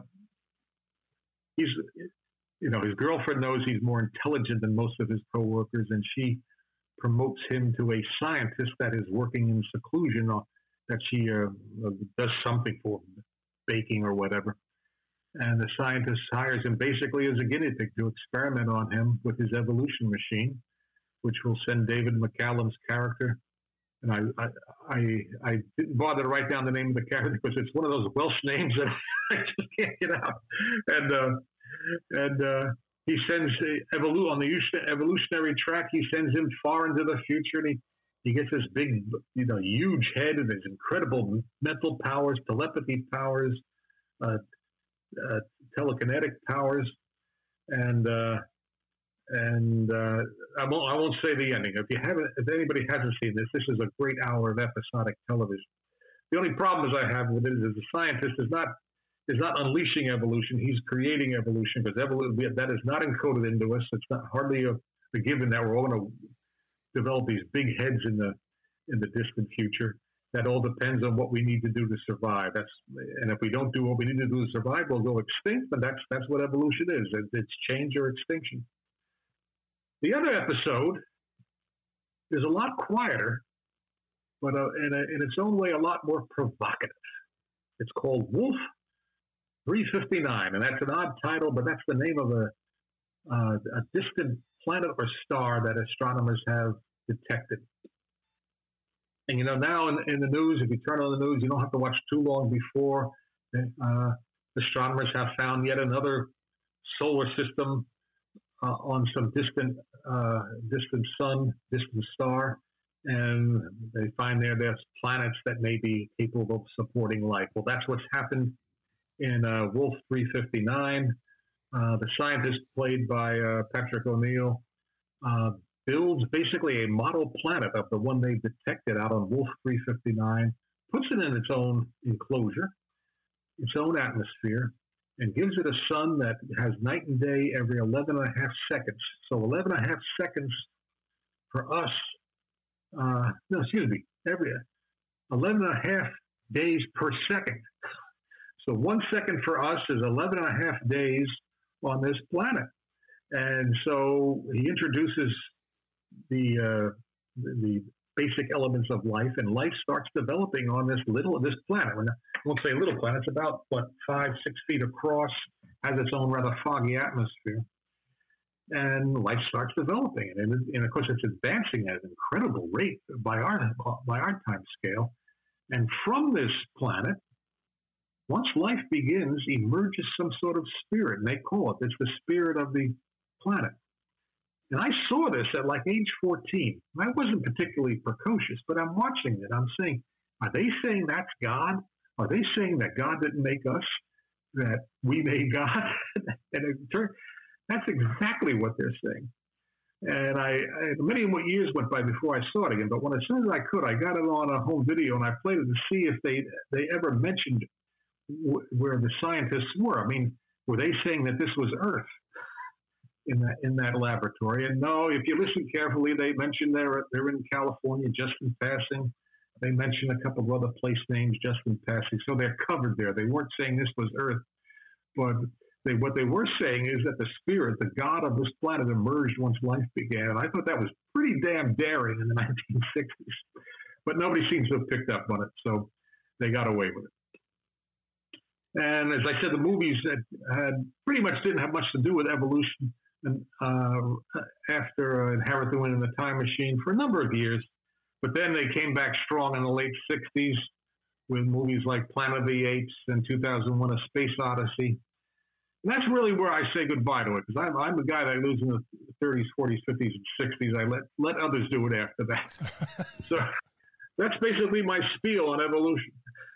he's you know, his girlfriend knows he's more intelligent than most of his coworkers, and she promotes him to a scientist that is working in seclusion, uh, that she uh, does something for him, baking or whatever. And the scientist hires him basically as a guinea pig to experiment on him with his evolution machine, which will send David McCallum's character. And I, I, I, I didn't bother to write down the name of the character because it's one of those Welsh names that I just can't get out. And, uh, And uh, he sends uh, evolu- on the evolutionary track. He sends him far into the future, and he, he gets this big, you know, huge head and his incredible mental powers, telepathy powers, uh, uh, telekinetic powers, and uh, and uh, I won't I won't say the ending. If you haven't, if anybody hasn't seen this, this is a great hour of episodic television. The only problems I have with it is the scientist is not is not unleashing evolution. He's creating evolution, because evolution that is not encoded into us. It's not hardly a, a given that we're all going to develop these big heads in the in the distant future. That all depends on what we need to do to survive. That's and if we don't do what we need to do to survive, we'll go extinct. But that's that's what evolution is. It's change or extinction. The other episode is a lot quieter, but uh, in, a, in its own way, a lot more provocative. It's called Wolf three fifty-nine, and that's an odd title, but that's the name of a uh, a distant planet or star that astronomers have detected. And, you know, now in, in the news, if you turn on the news, you don't have to watch too long before uh, astronomers have found yet another solar system uh, on some distant uh, distant sun, distant star. And they find there there's planets that may be capable of supporting life. Well, that's what's happened in uh, Wolf three fifty-nine. Uh, the scientist, played by uh, Patrick O'Neill, uh, builds basically a model planet of the one they detected out on Wolf three fifty-nine, puts it in its own enclosure, its own atmosphere, and gives it a sun that has night and day every eleven and a half seconds. So eleven and a half seconds for us, uh, no, excuse me, every eleven and a half days per second. So one second for us is eleven and a half days on this planet. And so he introduces the uh, the basic elements of life, and life starts developing on this little this planet. I won't say little planet; it's about what five, six feet across, has its own rather foggy atmosphere, and life starts developing. And, and of course, it's advancing at an incredible rate by our by our time scale. And from this planet, once life begins, emerges some sort of spirit, and they call it it's the spirit of the planet. And I saw this at like age fourteen. I wasn't particularly precocious, but I'm watching it. I'm saying, are they saying that's God? Are they saying that God didn't make us, that we made God? And it turned, that's exactly what they're saying. And I, I many more years went by before I saw it again. But when as soon as I could, I got it on a home video and I played it to see if they they ever mentioned w- where the scientists were. I mean, were they saying that this was Earth in that in that laboratory? And no, if you listen carefully, they mentioned they're they're in California, just in passing. They mentioned a couple of other place names just in passing, so they're covered there. They weren't saying this was Earth, but they, what they were saying is that the spirit, the God of this planet, emerged once life began. And I thought that was pretty damn daring in the nineteen sixties, but nobody seems to have picked up on it, so they got away with it. And as I said, the movies had, had pretty much didn't have much to do with evolution. And uh, after uh, Inherit the Wind and the Time Machine for a number of years. But then they came back strong in the late sixties with movies like Planet of the Apes and two thousand one: A Space Odyssey. And that's really where I say goodbye to it, because I'm, I'm a guy that lives in the thirties, forties, fifties, and sixties. I let, let others do it after that. So that's basically my spiel on evolution.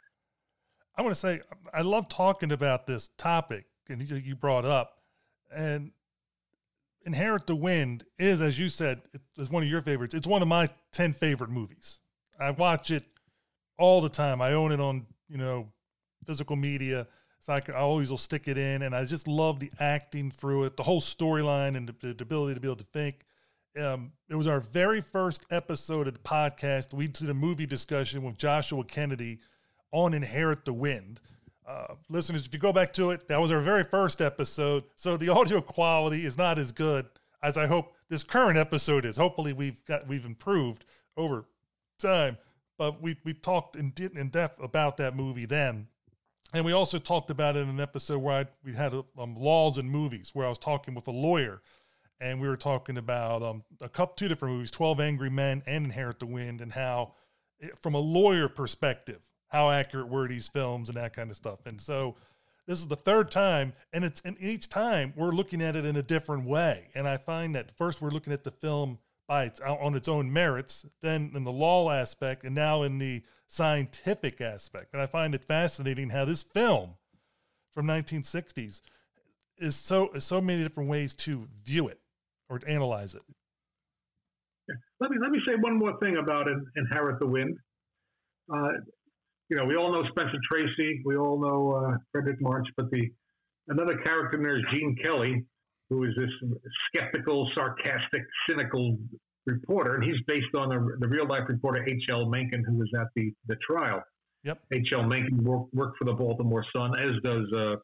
I want to say, I love talking about this topic, and you brought up, and Inherit the Wind is, as you said, it's one of your favorites. It's one of my ten favorite movies. I watch it all the time. I own it on, you know, physical media. So I, I always will stick it in, and I just love the acting through it, the whole storyline, and the, the ability to be able to think. Um, it was our very first episode of the podcast. We did a movie discussion with Joshua Kennedy on Inherit the Wind. Uh, listeners, if you go back to it, that was our very first episode. So the audio quality is not as good as I hope this current episode is. Hopefully we've got, we've improved over time, but we, we talked in, in depth about that movie then. And we also talked about it in an episode where I, we had um, laws in movies, where I was talking with a lawyer, and we were talking about um, a couple, two different movies, twelve Angry Men and Inherit the Wind, and how, from a lawyer perspective, how accurate were these films and that kind of stuff. And so this is the third time, and it's and each time we're looking at it in a different way. And I find that first we're looking at the film by its, on its own merits, then in the law aspect, and now in the scientific aspect. And I find it fascinating how this film from nineteen sixties is so is so many different ways to view it or to analyze it. Let me let me say one more thing about In- Inherit the Wind. Uh, you know, we all know Spencer Tracy, we all know uh, Frederick March, but the another character in there is Gene Kelly, who is this skeptical, sarcastic, cynical reporter, and he's based on the, the real life reporter H L Mencken, who was at the, the trial. Yep. H L Mencken worked work for the Baltimore Sun, as does uh,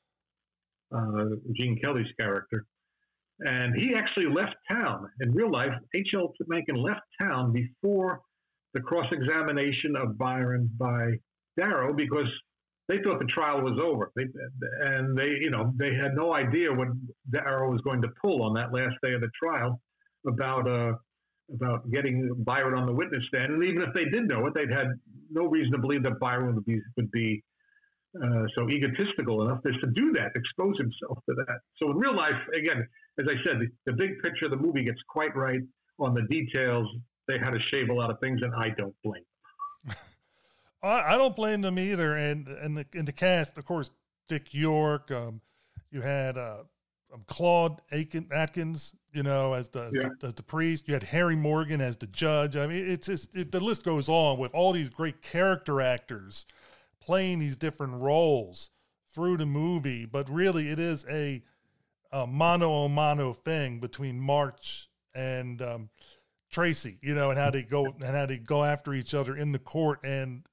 uh, Gene Kelly's character. And he actually left town. In real life, H L Mencken left town before the cross-examination of Byron by Darrow because they thought the trial was over. They, and they, you know, they had no idea what Darrow was going to pull on that last day of the trial about uh, about getting Byron on the witness stand. And even if they did know it, they'd had no reason to believe that Byron would be would be uh, so egotistical enough to do that, expose himself to that. So in real life, again, as I said, the, the big picture of the movie gets quite right on the details. They had to shave a lot of things, and I don't blame them. I, I don't blame them either. And and the, in the cast, of course, Dick York. Um, you had uh, um, Claude Aiken, Atkins, you know, as the, yeah. as the as the priest. You had Harry Morgan as the judge. I mean, it's just it, the list goes on with all these great character actors playing these different roles through the movie. But really, it is a, a mano a mano thing between March and um, Tracy, you know, and how they go and how they go after each other in the court. And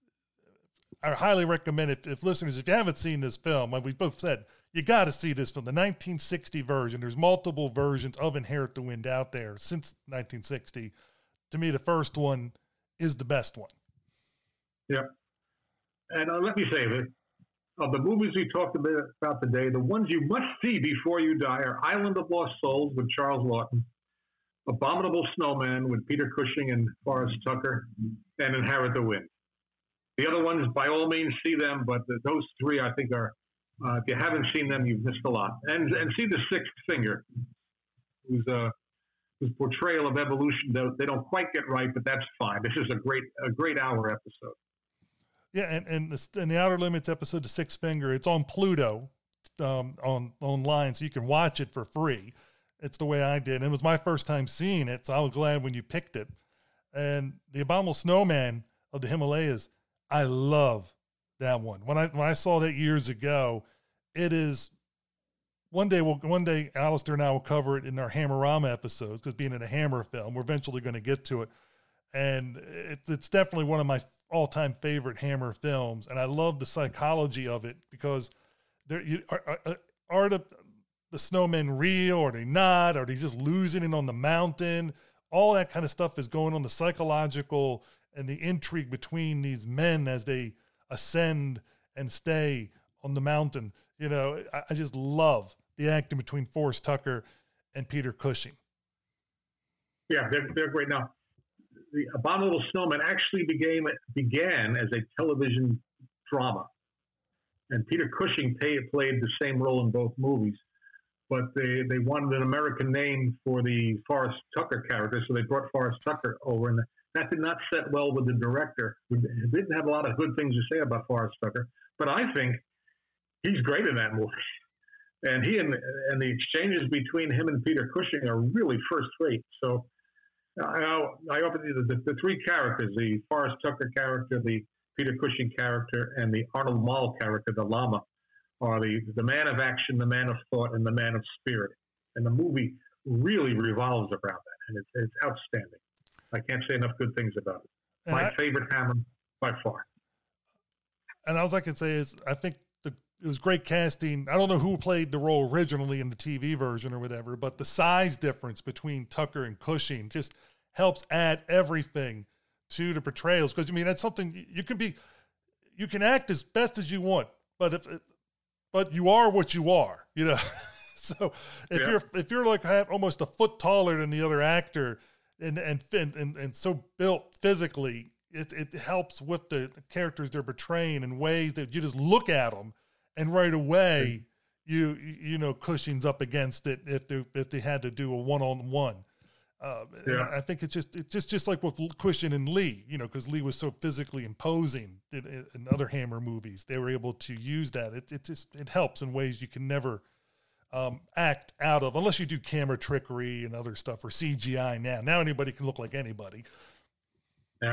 I highly recommend if, if listeners, if you haven't seen this film, like we both said, you got to see this film, the nineteen sixty version. There's multiple versions of Inherit the Wind out there since nineteen sixty. To me, the first one is the best one. Yeah. And uh, let me say that of the movies we talked about today, the ones you must see before you die are Island of Lost Souls with Charles Laughton, Abominable Snowman with Peter Cushing and Forrest Tucker, and Inherit the Wind. The other ones, by all means, see them, but the, those three, I think, are, uh, if you haven't seen them, you've missed a lot. And and see The Sixth Finger, whose, uh, whose portrayal of evolution, they, they don't quite get right, but that's fine. This is a great a great hour episode. Yeah, and, and, the, and the Outer Limits episode, The Sixth Finger, it's on Pluto um, on online, so you can watch it for free. It's the way I did. And it was my first time seeing it, so I was glad when you picked it. And The Abominable Snowman of the Himalayas, I love that one. When I when I saw that years ago, it is one day we'll one day Alistair and I will cover it in our Hammerama episodes, because being in a Hammer film, we're eventually going to get to it. And it, it's definitely one of my all-time favorite Hammer films. And I love the psychology of it, because there you are, are, are the the snowmen real, or are they not? Are they just losing it on the mountain? All that kind of stuff is going on, the psychological and the intrigue between these men as they ascend and stay on the mountain. You know, I, I just love the acting between Forrest Tucker and Peter Cushing. Yeah, they're, they're great. Now, The Abominable Snowman actually began, began as a television drama. And Peter Cushing pay, played the same role in both movies. But they, they wanted an American name for the Forrest Tucker character, so they brought Forrest Tucker over. And that did not set well with the director, who didn't have a lot of good things to say about Forrest Tucker. But I think he's great in that movie. And he and, and the exchanges between him and Peter Cushing are really first rate. So I, I offer you the, the three characters, the Forrest Tucker character, the Peter Cushing character, and the Arnold Mall character, the Lama, are the, the man of action, the man of thought, and the man of spirit. And the movie really revolves around that, and it's, it's outstanding. I can't say enough good things about it. And My I, favorite Hammer by far. And all I can say is I think the, it was great casting. I don't know who played the role originally in the T V version or whatever, but the size difference between Tucker and Cushing just helps add everything to the portrayals. Because, I mean, that's something you can be, you can act as best as you want, but if, but you are what you are, you know? So if yeah. you're, if you're like have almost a foot taller than the other actor and, and, and, and so built physically, it, it helps with the, the characters they're portraying in ways that you just look at them and right away, you, you know, Cushing's up against it if they, if they had to do a one-on-one. Uh, yeah. I think it's just, it's just, just like with Cushing and Lee, you know, because Lee was so physically imposing in, in other Hammer movies. They were able to use that. It, it just, it helps in ways you can never um, act out of, unless you do camera trickery and other stuff or C G I now. Now anybody can look like anybody. Yeah.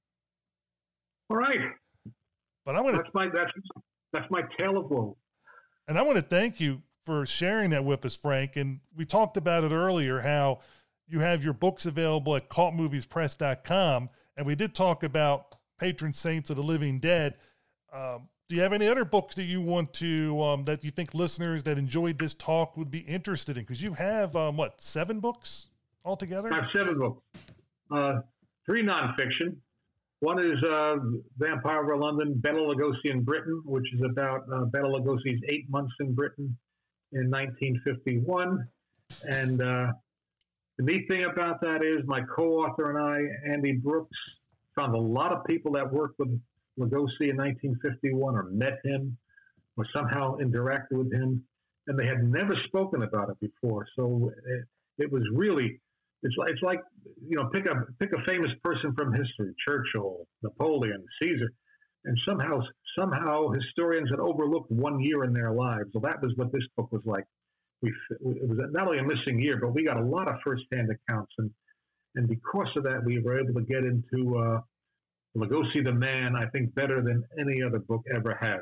All right. But I want to, that's my, that's, that's my tale of woe. And I want to thank you for sharing that with us, Frank. And we talked about it earlier, how you have your books available at cult movies press dot com. And we did talk about Patron Saints of the Living Dead. Um, do you have any other books that you want to, um, that you think listeners that enjoyed this talk would be interested in? Because you have, um, what, seven books altogether? I have seven books. Uh, three nonfiction. One is uh, Vampire Over London, Bela Lugosi in Britain, which is about uh, Bela Lugosi's eight months in Britain in nineteen fifty-one. And uh, the neat thing about that is my co-author and I, Andy Brooks, found a lot of people that worked with Lugosi in nineteen fifty-one or met him or somehow interacted with him, and they had never spoken about it before. So it, it was really, it's like, it's like, you know, pick a, pick a famous person from history, Churchill, Napoleon, Caesar, and somehow, somehow historians had overlooked one year in their lives. Well, that was what this book was like. We, it was not only a missing year, but we got a lot of firsthand accounts. And, and because of that, we were able to get into uh, Lugosi the Man, I think, better than any other book ever has.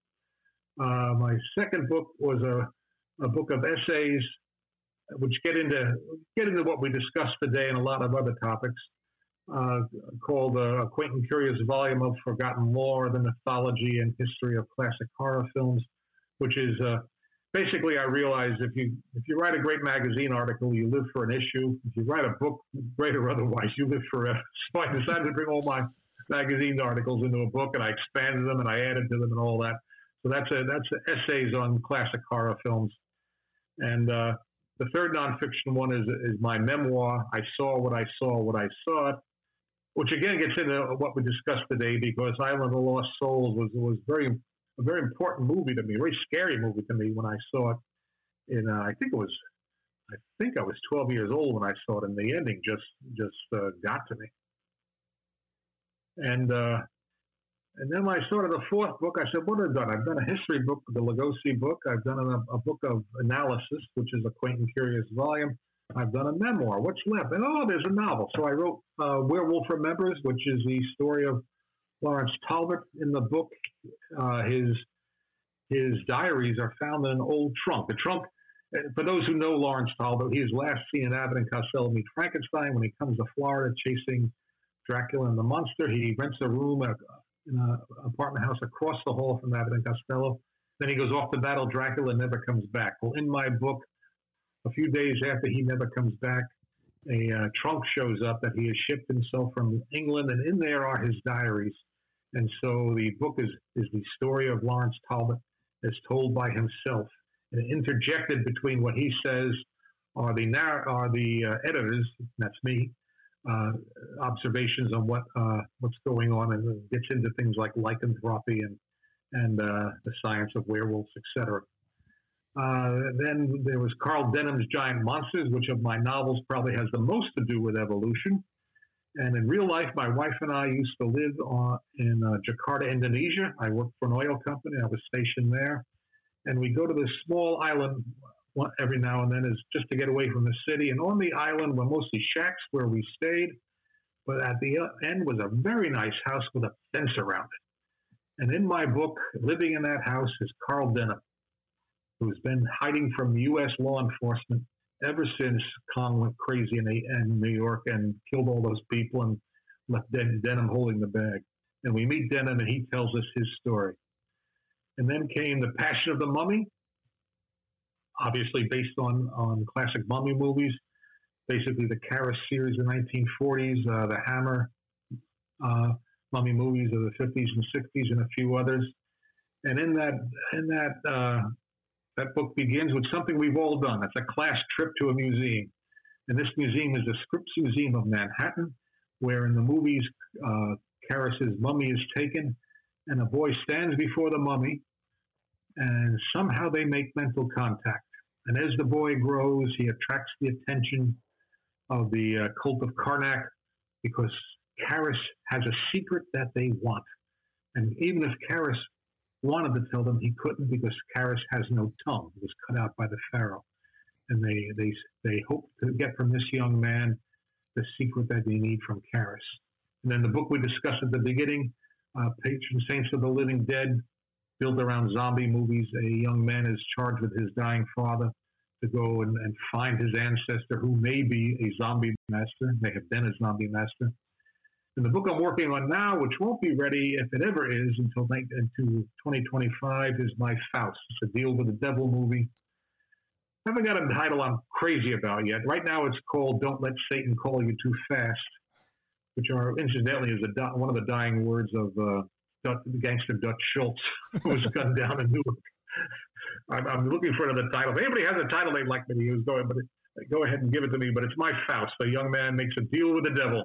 Uh, my second book was a, a book of essays, which get into get into what we discussed today and a lot of other topics, uh, called uh, A Quaint and Curious Volume of Forgotten Lore, the Mythology and History of Classic Horror Films, which is uh, basically, I realized if you if you write a great magazine article, you live for an issue. If you write a book, great or otherwise, you live forever. So I decided to bring all my magazine articles into a book, and I expanded them and I added to them and all that. So that's a, that's essays on classic horror films. And uh, the third nonfiction one is is my memoir, I Saw What I Saw, What I Saw It, which again gets into what we discussed today, because Island of the Lost Souls was was very a very important movie to me, a very scary movie to me when I saw it. In uh, I think it was I think I was twelve years old when I saw it, and the ending just just uh, got to me. And uh, and then when I started the fourth book, I said, what have I done? I've done a history book, the Lugosi book. I've done a, a book of analysis, which is a Quaint and Curious volume. I've done a memoir. What's left? And oh, there's a novel. So I wrote uh, Werewolf Remembers, which is the story of Lawrence Talbot. In the book, uh, his his diaries are found in an old trunk. The trunk, for those who know Lawrence Talbot, he was last seen in Abbott and Costello Meet Frankenstein when he comes to Florida chasing Dracula and the Monster. He rents a room at, in an apartment house across the hall from Abbott and Costello. Then he goes off to battle Dracula and never comes back. Well, in my book, a few days after he never comes back, a uh, trunk shows up that he has shipped himself from England, and in there are his diaries. And so the book is, is the story of Lawrence Talbot as told by himself. And interjected between what he says are the, narr- are the uh, editors, that's me, uh, observations on what uh, what's going on, and gets into things like lycanthropy and, and uh, the science of werewolves, et cetera. Uh, then there was Carl Denham's Giant Monsters, which of my novels probably has the most to do with evolution. And in real life, my wife and I used to live on, in uh, Jakarta, Indonesia. I worked for an oil company. I was stationed there. And we go to this small island every now and then is just to get away from the city. And on the island were mostly shacks where we stayed. But at the end was a very nice house with a fence around it. And in my book, living in that house is Carl Denham, who's been hiding from U S law enforcement ever since Kong went crazy in, in New York and killed all those people and left Den- Denham holding the bag. And we meet Denham, and he tells us his story. And then came The Passion of the Mummy, obviously based on, on classic mummy movies, basically the Karras series of the nineteen forties, uh, the Hammer uh, mummy movies of the fifties and sixties, and a few others. And in that, in that, uh, that book begins with something we've all done. That's a class trip to a museum. And this museum is the Scripps Museum of Manhattan, where in the movies, uh, Karras's mummy is taken, and a boy stands before the mummy, and somehow they make mental contact. And as the boy grows, he attracts the attention of the uh, cult of Karnak, because Karras has a secret that they want. And even if Karras wanted to tell them he couldn't because Karras has no tongue. It was cut out by the Pharaoh. And they, they, they hoped to get from this young man the secret that they need from Karras. And then the book we discussed at the beginning, uh, Patron Saints of the Living Dead, built around zombie movies. A young man is charged with his dying father to go and, and find his ancestor, who may be a zombie master, may have been a zombie master. And the book I'm working on now, which won't be ready, if it ever is, until into twenty twenty-five, is My Faust. It's a Deal with the Devil movie. I haven't got a title I'm crazy about yet. Right now it's called Don't Let Satan Call You Too Fast, which are, incidentally, is a, one of the dying words of uh, Dutch, the gangster Dutch Schultz, who was gunned down in Newark. I'm, I'm looking for another title. If anybody has a title they'd like me to use, go ahead, but it, go ahead and give it to me. But it's My Faust. A young man makes a deal with the devil,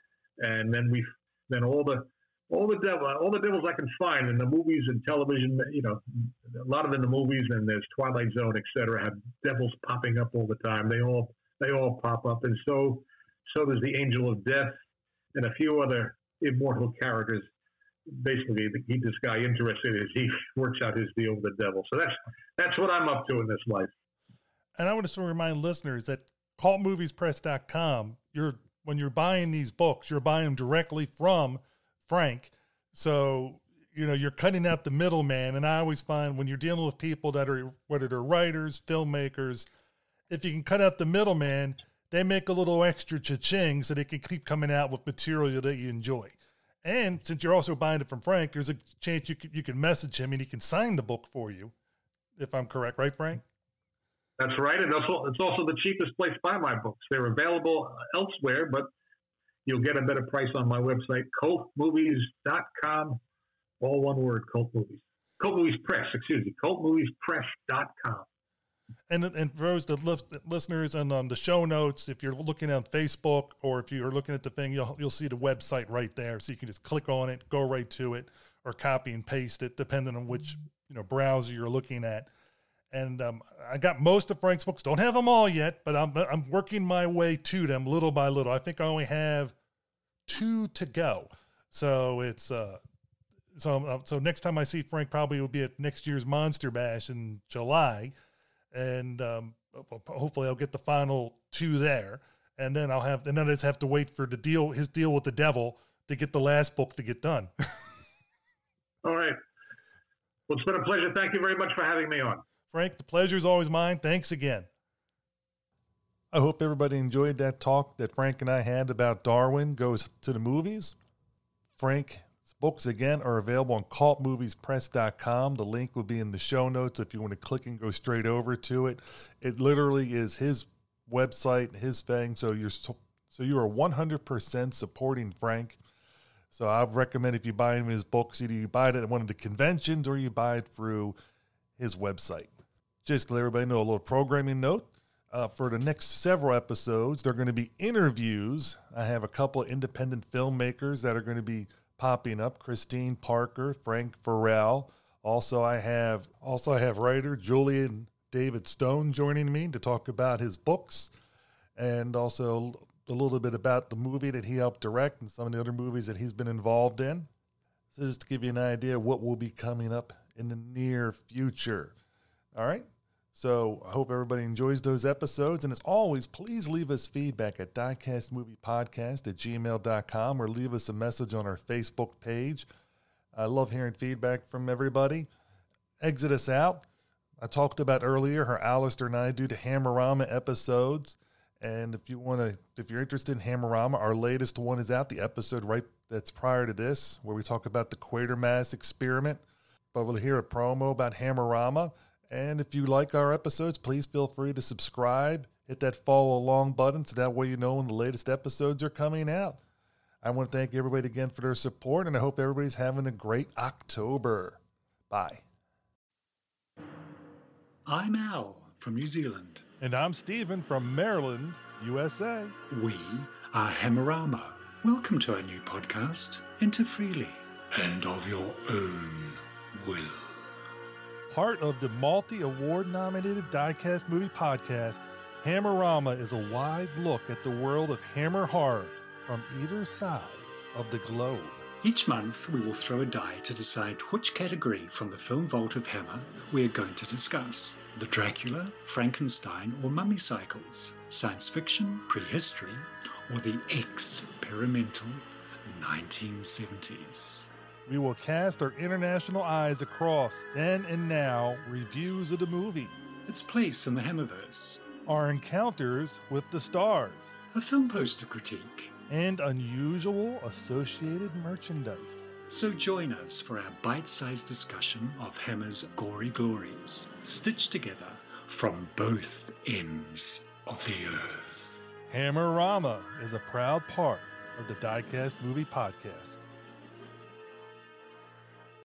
and then we, then all the, all the devil, all the devils I can find in the movies and television. You know, a lot of them in the movies, and there's Twilight Zone, et cetera, have devils popping up all the time. They all, they all pop up, and so, so does the Angel of Death and a few other immortal characters. Basically, to keep this guy interested as he works out his deal with the devil. So that's that's what I'm up to in this life. And I want to remind listeners that cult movies press dot com, you're when you're buying these books, you're buying them directly from Frank. So, you know, you're cutting out the middleman. And I always find when you're dealing with people that are, whether they're writers, filmmakers, if you can cut out the middleman, they make a little extra cha-ching so they can keep coming out with material that you enjoy. And since you're also buying it from Frank, there's a chance you can, you can message him and he can sign the book for you, if I'm correct, right, Frank? That's right. And also, it's also the cheapest place to buy my books. They're available elsewhere, but you'll get a better price on my website, cult movies dot com, all one word, Cult Movies. Cult Movies Press, excuse me, cult movies press dot com. And and for those the listeners and on the show notes, if you're looking on Facebook or if you're looking at the thing, you'll you'll see the website right there, so you can just click on it, go right to it, or copy and paste it, depending on which you know browser you're looking at. And um, I got most of Frank's books. Don't have them all yet, but I'm I'm working my way to them little by little. I think I only have two to go. So it's uh so uh, so next time I see Frank, probably will be at next year's Monster Bash in July. And um, hopefully I'll get the final two there, and then I'll have, and then I just have to wait for the deal, his deal with the devil, to get the last book to get done. All right. Well, it's been a pleasure. Thank you very much for having me on. Frank, the pleasure is always mine. Thanks again. I hope everybody enjoyed that talk that Frank and I had about Darwin Goes to the Movies. Frank Books, again, are available on cult movies press dot com. The link will be in the show notes if you want to click and go straight over to it. It literally is his website, his thing, so you're so you are one hundred percent supporting Frank. So I recommend if you buy him his books, either you buy it at one of the conventions or you buy it through his website. Just to let everybody know, a little programming note. Uh, for the next several episodes, they're going to be interviews. I have a couple of independent filmmakers that are going to be popping up: Christine Parker, Frank Farrell. Also, I have also I have writer Julian David Stone joining me to talk about his books, and also a little bit about the movie that he helped direct and some of the other movies that he's been involved in. So just to give you an idea of what will be coming up in the near future. All right. So I hope everybody enjoys those episodes. And as always, please leave us feedback at diecastmoviepodcast at gmail dot com or leave us a message on our Facebook page. I love hearing feedback from everybody. Exit Us Out, I talked about earlier, her Alistair and I do the Hammerama episodes. And if you want to, if you're interested in Hammerama, our latest one is out, the episode right that's prior to this, where we talk about the Quatermass experiment. But we'll hear a promo about Hammerama. And if you like our episodes, please feel free to subscribe, hit that follow along button so that way you know when the latest episodes are coming out. I want to thank everybody again for their support, and I hope everybody's having a great October. Bye. I'm Al from New Zealand. And I'm Stephen from Maryland, U S A. We are Hammerama. Welcome to our new podcast, Enter Freely and of your own will. Part of the multi-award nominated Diecast Movie Podcast, Hammerama is a wide look at the world of hammer horror from either side of the globe. Each month, we will throw a die to decide which category from the film vault of Hammer we are going to discuss. The Dracula, Frankenstein, or Mummy cycles, science fiction, prehistory, or the experimental nineteen seventies. We will cast our international eyes across then and now reviews of the movie, Its place in the Hammerverse, our encounters with the stars, a film poster critique. and unusual associated merchandise. So join us for our bite-sized discussion of Hammer's gory glories, stitched together from both ends of the earth. Hammerama is a proud part of the Diecast Movie Podcast.